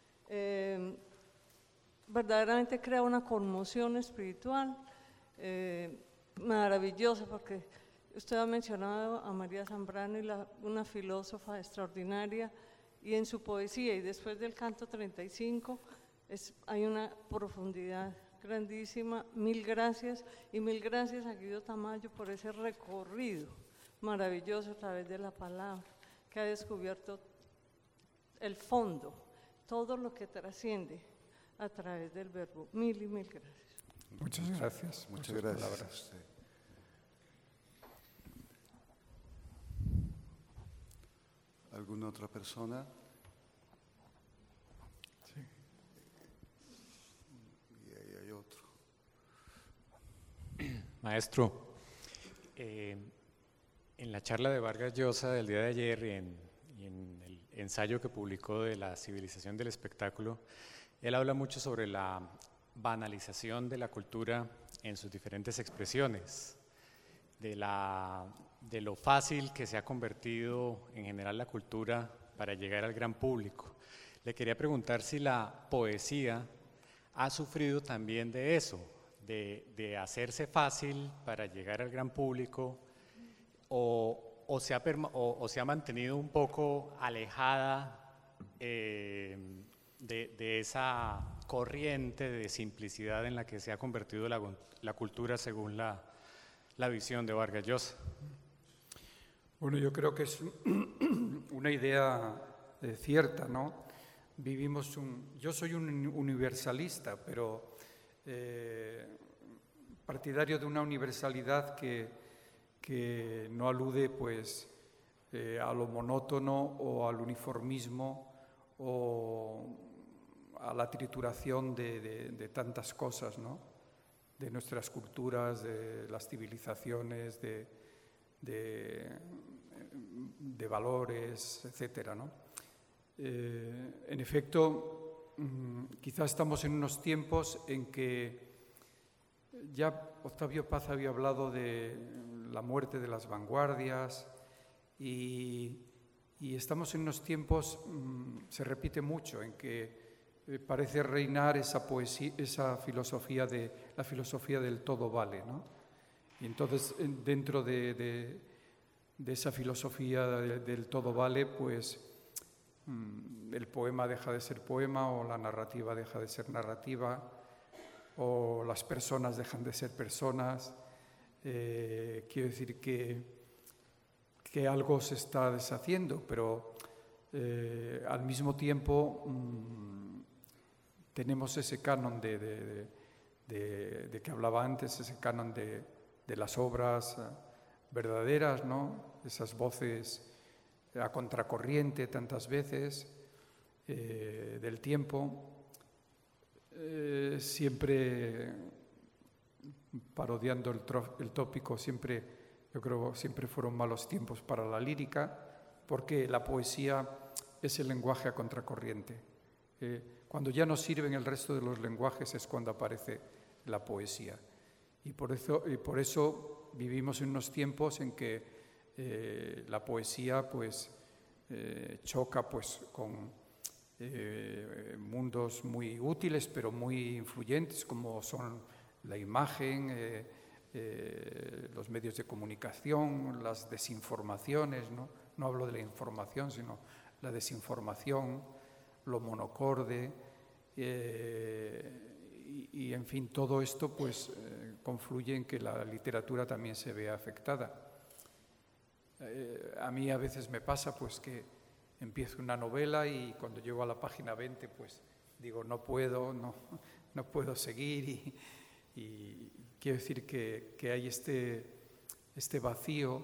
Verdaderamente crea una conmoción espiritual maravillosa, porque usted ha mencionado a María Zambrano, una filósofa extraordinaria, y en su poesía y después del canto 35 hay una profundidad grandísima. Mil gracias, y mil gracias a Guido Tamayo por ese recorrido maravilloso a través de la palabra, que ha descubierto el fondo, todo lo que trasciende a través del verbo. Mil y mil gracias. Muchas gracias. Muchas gracias a usted. ¿Alguna otra persona? Sí. Y ahí hay otro. Maestro, en la charla de Vargas Llosa del día de ayer y en el ensayo que publicó de la civilización del espectáculo, él habla mucho sobre la banalización de la cultura en sus diferentes expresiones, de lo fácil que se ha convertido en general la cultura para llegar al gran público. Le quería preguntar si la poesía ha sufrido también de eso, de hacerse fácil para llegar al gran público, o se ha mantenido un poco alejada de esa corriente de simplicidad en la que se ha convertido la cultura según la visión de Vargas Llosa. Bueno, yo creo que es una idea cierta, ¿no? Yo soy un universalista, pero partidario de una universalidad que no alude pues a lo monótono o al uniformismo o a la trituración de tantas cosas, ¿no? De nuestras culturas, de las civilizaciones, de valores, etcétera, ¿no? En efecto, quizás estamos en unos tiempos en que ya Octavio Paz había hablado de la muerte de las vanguardias y estamos en unos tiempos, se repite mucho, en que parece reinar esa poesía, la filosofía del todo vale, ¿no? Y entonces dentro de esa filosofía del todo vale, pues el poema deja de ser poema, o la narrativa deja de ser narrativa, o las personas dejan de ser personas. Quiero decir que algo se está deshaciendo, pero al mismo tiempo tenemos ese canon de que hablaba antes, ese canon de las obras verdaderas, ¿no? Esas voces a contracorriente tantas veces del tiempo, siempre parodiando el tópico, yo creo que siempre fueron malos tiempos para la lírica, porque la poesía es el lenguaje a contracorriente. Cuando ya no sirven el resto de los lenguajes es cuando aparece la poesía. Y por eso vivimos en unos tiempos en que la poesía pues, choca pues, con mundos muy útiles pero muy influyentes, como son la imagen, los medios de comunicación, las desinformaciones, ¿no? No hablo de la información, sino la desinformación, lo monocorde, y en fin, todo esto pues confluye en que la literatura también se vea afectada. A mí a veces me pasa pues que empiezo una novela y cuando llego a la página 20 pues digo no puedo seguir, y quiero decir que hay este vacío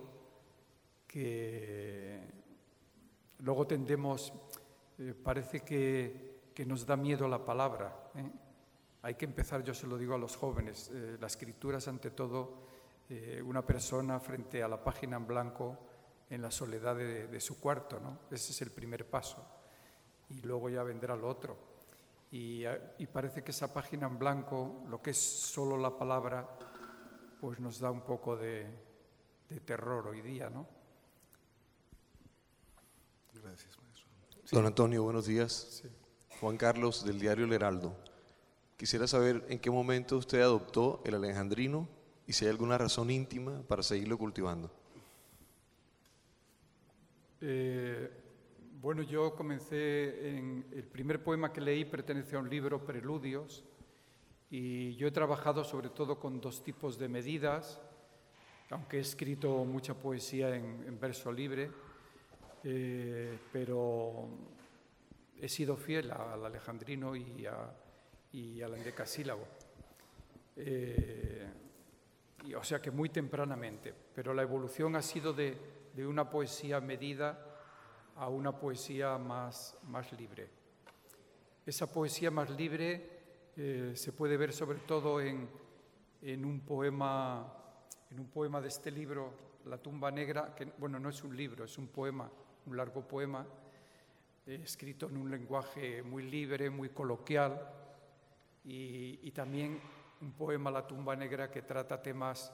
que luego tendemos, parece que nos da miedo la palabra, ¿eh? Hay que empezar, yo se lo digo a los jóvenes, la escritura es ante todo una persona frente a la página en blanco en la soledad de su cuarto, ¿no? Ese es el primer paso. Y luego ya vendrá lo otro. Y parece que esa página en blanco, lo que es solo la palabra, pues nos da un poco de terror hoy día, ¿no? Gracias, maestro. Sí. Don Antonio, buenos días. Sí. Juan Carlos, del diario El Heraldo. Quisiera saber en qué momento usted adoptó el alejandrino y si hay alguna razón íntima para seguirlo cultivando. Bueno, yo comencé el primer poema que leí pertenece a un libro, Preludios, y yo he trabajado sobre todo con dos tipos de medidas, aunque he escrito mucha poesía en verso libre, pero he sido fiel al alejandrino y al endecasílabo. O sea que muy tempranamente, pero la evolución ha sido de una poesía medida a una poesía más libre. Esa poesía más libre se puede ver sobre todo en un poema de este libro, La tumba negra, que bueno, no es un libro, es un poema, un largo poema, escrito en un lenguaje muy libre, muy coloquial, y también un poema, La tumba negra, que trata temas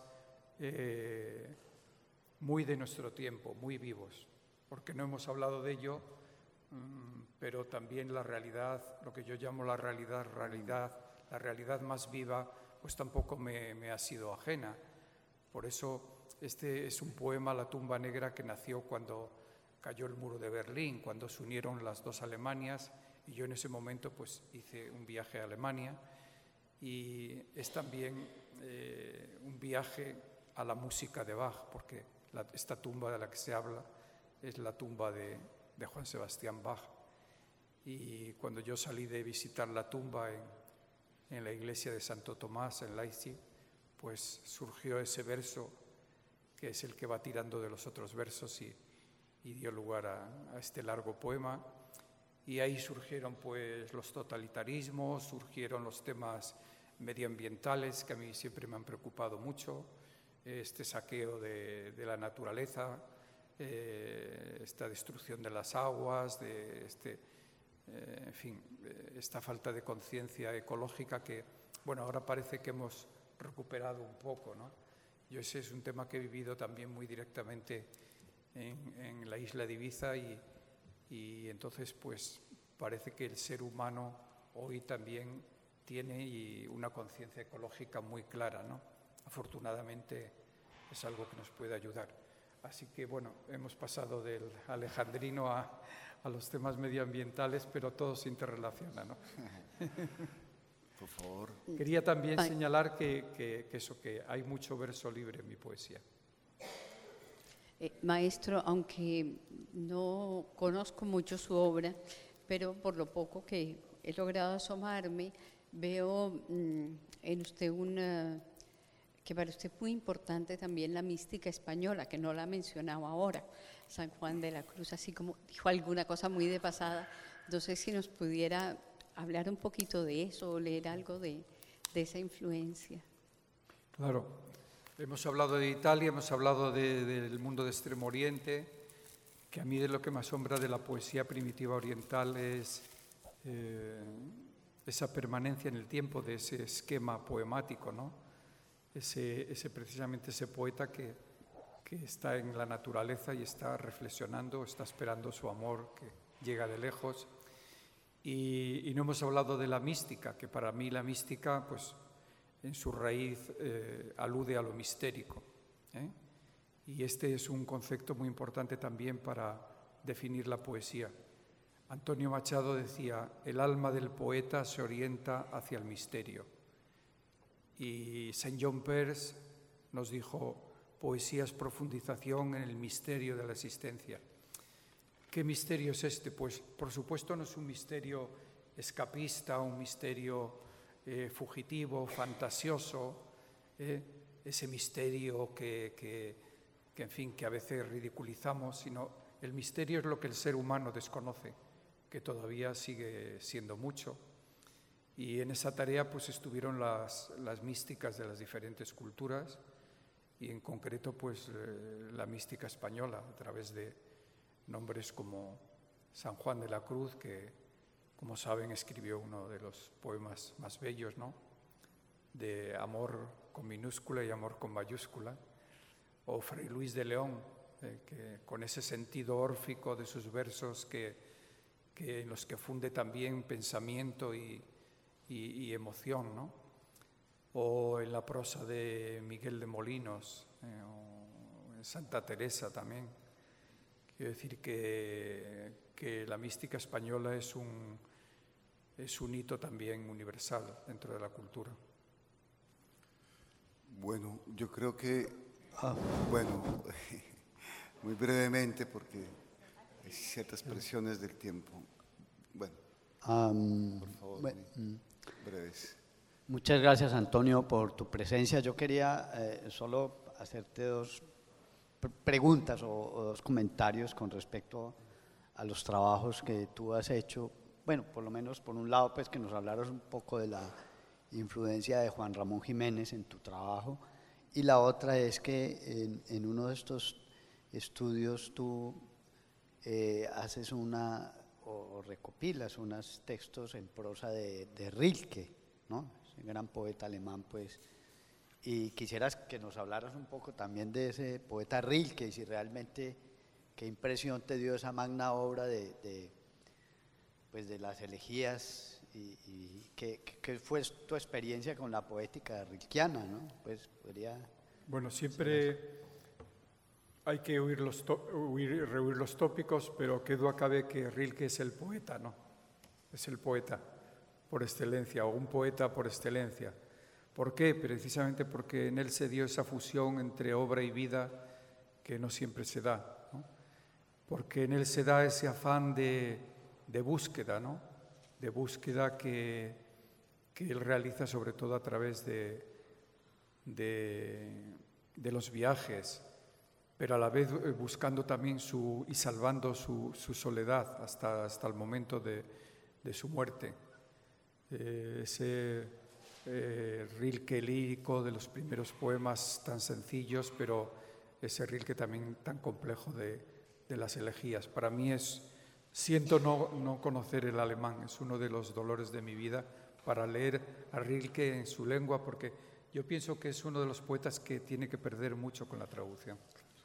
muy de nuestro tiempo, muy vivos, porque no hemos hablado de ello, pero también la realidad, lo que yo llamo la realidad más viva, pues tampoco me ha sido ajena. Por eso este es un poema, La tumba negra, que nació cuando cayó el muro de Berlín, cuando se unieron las dos Alemanias, y yo en ese momento pues hice un viaje a Alemania, y es también un viaje a la música de Bach, porque esta tumba de la que se habla es la tumba de Juan Sebastián Bach. Y cuando yo salí de visitar la tumba en la iglesia de Santo Tomás, en Leipzig, pues surgió ese verso, que es el que va tirando de los otros versos y dio lugar a este largo poema. Y ahí surgieron pues los totalitarismos, surgieron los temas medioambientales que a mí siempre me han preocupado mucho, este saqueo de la naturaleza, esta destrucción de las aguas, en fin, esta falta de conciencia ecológica que, bueno, ahora parece que hemos recuperado un poco, ¿no? Yo ese es un tema que he vivido también muy directamente en la isla de Ibiza y entonces pues parece que el ser humano hoy también tiene una conciencia ecológica muy clara, ¿no? Afortunadamente es algo que nos puede ayudar. Así que bueno, hemos pasado del alejandrino a los temas medioambientales, pero todo se interrelaciona, ¿no? Por favor. Quería también señalar que hay mucho verso libre en mi poesía. Maestro, aunque no conozco mucho su obra, pero por lo poco que he logrado asomarme, veo en usted que para usted es muy importante también la mística española, que no la mencionaba ahora, San Juan de la Cruz, así como dijo alguna cosa muy de pasada. No sé si nos pudiera hablar un poquito de eso o leer algo de esa influencia. Claro, hemos hablado de Italia, hemos hablado del mundo de Extremo Oriente, que a mí de lo que me asombra de la poesía primitiva oriental es esa permanencia en el tiempo de ese esquema poemático, ¿no? Precisamente ese poeta que está en la naturaleza y está reflexionando, está esperando su amor que llega de lejos. Y no hemos hablado de la mística, que para mí la mística, pues, en su raíz alude a lo mistérico, ¿eh? Y este es un concepto muy importante también para definir la poesía. Antonio Machado decía: el alma del poeta se orienta hacia el misterio. Y Saint John Peirce nos dijo: poesía es profundización en el misterio de la existencia. ¿Qué misterio es este? Pues por supuesto no es un misterio escapista, un misterio fugitivo, fantasioso, ese misterio que en fin, que a veces ridiculizamos, sino el misterio es lo que el ser humano desconoce, que todavía sigue siendo mucho. Y en esa tarea pues estuvieron las místicas de las diferentes culturas, y en concreto pues la mística española a través de nombres como San Juan de la Cruz, que como saben escribió uno de los poemas más bellos, ¿no?, de amor con minúscula y amor con mayúscula, o Fray Luis de León, que con ese sentido órfico de sus versos en los que funde también pensamiento y emoción, ¿no?, o en la prosa de Miguel de Molinos, o en Santa Teresa también. Quiero decir que la mística española es un hito también universal dentro de la cultura. Bueno, yo creo que, bueno, muy brevemente, porque hay ciertas presiones del tiempo. Bueno, por favor, breves. Muchas gracias, Antonio, por tu presencia. Yo quería solo hacerte dos preguntas o dos comentarios con respecto a los trabajos que tú has hecho. Bueno, por lo menos por un lado, pues que nos hablaras un poco de la influencia de Juan Ramón Jiménez en tu trabajo, y la otra es que en uno de estos estudios tú haces o recopilas unos textos en prosa de Rilke, ¿no?, ese gran poeta alemán, pues, y quisieras que nos hablaras un poco también de ese poeta Rilke, y si realmente qué impresión te dio esa magna obra de las elegías, y qué fue tu experiencia con la poética rilkeana, ¿no? Pues podría... Bueno, siempre hay que rehuir los tópicos, pero qué duda cabe que Rilke es el poeta, ¿no? Es el poeta por excelencia, o un poeta por excelencia. ¿Por qué? Precisamente porque en él se dio esa fusión entre obra y vida que no siempre se da, ¿no? Porque en él se da ese afán de búsqueda, ¿no?, de búsqueda que él realiza sobre todo a través de los viajes, pero a la vez buscando también y salvando su soledad hasta el momento de su muerte. Ese Rilke lírico de los primeros poemas tan sencillos, pero ese Rilke también tan complejo de las elegías. Para mí siento no conocer el alemán, es uno de los dolores de mi vida para leer a Rilke en su lengua, porque yo pienso que es uno de los poetas que tiene que perder mucho con la traducción.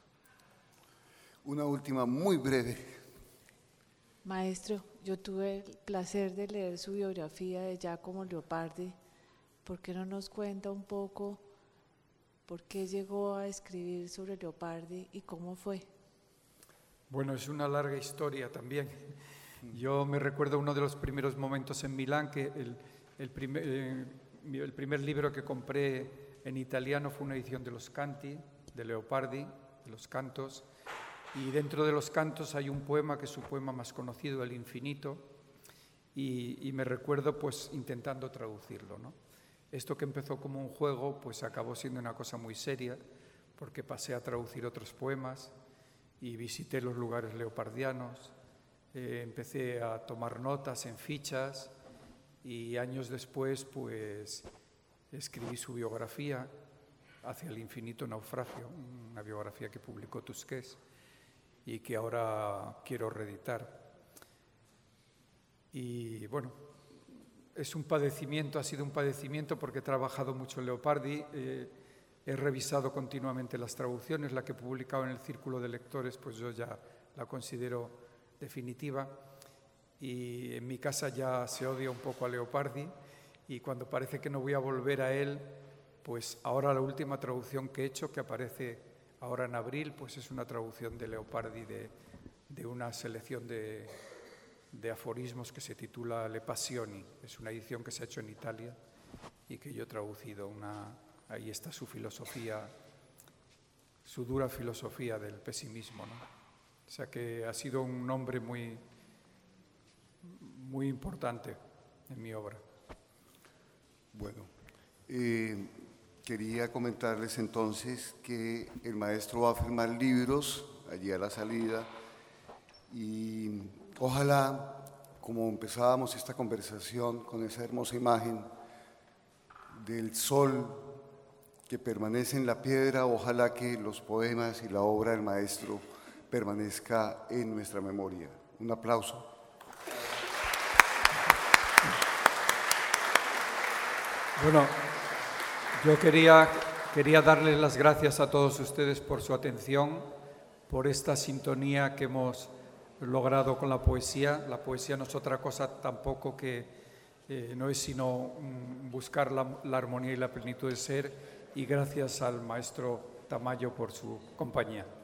Una última muy breve. Maestro, yo tuve el placer de leer su biografía de Giacomo Leopardi. ¿Por qué no nos cuenta un poco por qué llegó a escribir sobre Leopardi y cómo fue? Bueno, es una larga historia también. Yo me recuerdo uno de los primeros momentos en Milán, que el primer libro que compré en italiano fue una edición de los Canti, de Leopardi, de los cantos, y dentro de los cantos hay un poema que es su poema más conocido, El Infinito, y me recuerdo pues intentando traducirlo, ¿no? Esto que empezó como un juego pues acabó siendo una cosa muy seria, porque pasé a traducir otros poemas y visité los lugares leopardianos, empecé a tomar notas en fichas, y años después pues escribí su biografía, Hacia el infinito naufragio, una biografía que publicó Tusqués y que ahora quiero reeditar. Y bueno, ha sido un padecimiento porque he trabajado mucho en Leopardi, he revisado continuamente las traducciones, la que he publicado en el Círculo de Lectores, pues yo ya la considero definitiva, y en mi casa ya se odia un poco a Leopardi, y cuando parece que no voy a volver a él, pues ahora la última traducción que he hecho, que aparece ahora en abril, pues es una traducción de Leopardi de una selección de aforismos que se titula Le Passioni. Es una edición que se ha hecho en Italia y que yo he traducido. Ahí está su filosofía, su dura filosofía del pesimismo, ¿no? O sea que ha sido un nombre muy, muy importante en mi obra. Bueno, quería comentarles entonces que el maestro va a firmar libros allí a la salida, y ojalá, como empezábamos esta conversación con esa hermosa imagen del sol que permanece en la piedra, ojalá que los poemas y la obra del maestro permanezca en nuestra memoria. Un aplauso. Bueno, yo quería darles las gracias a todos ustedes por su atención, por esta sintonía que hemos logrado con la poesía. La poesía no es otra cosa tampoco que no es sino buscar la armonía y la plenitud del ser, y gracias al maestro Tamayo por su compañía.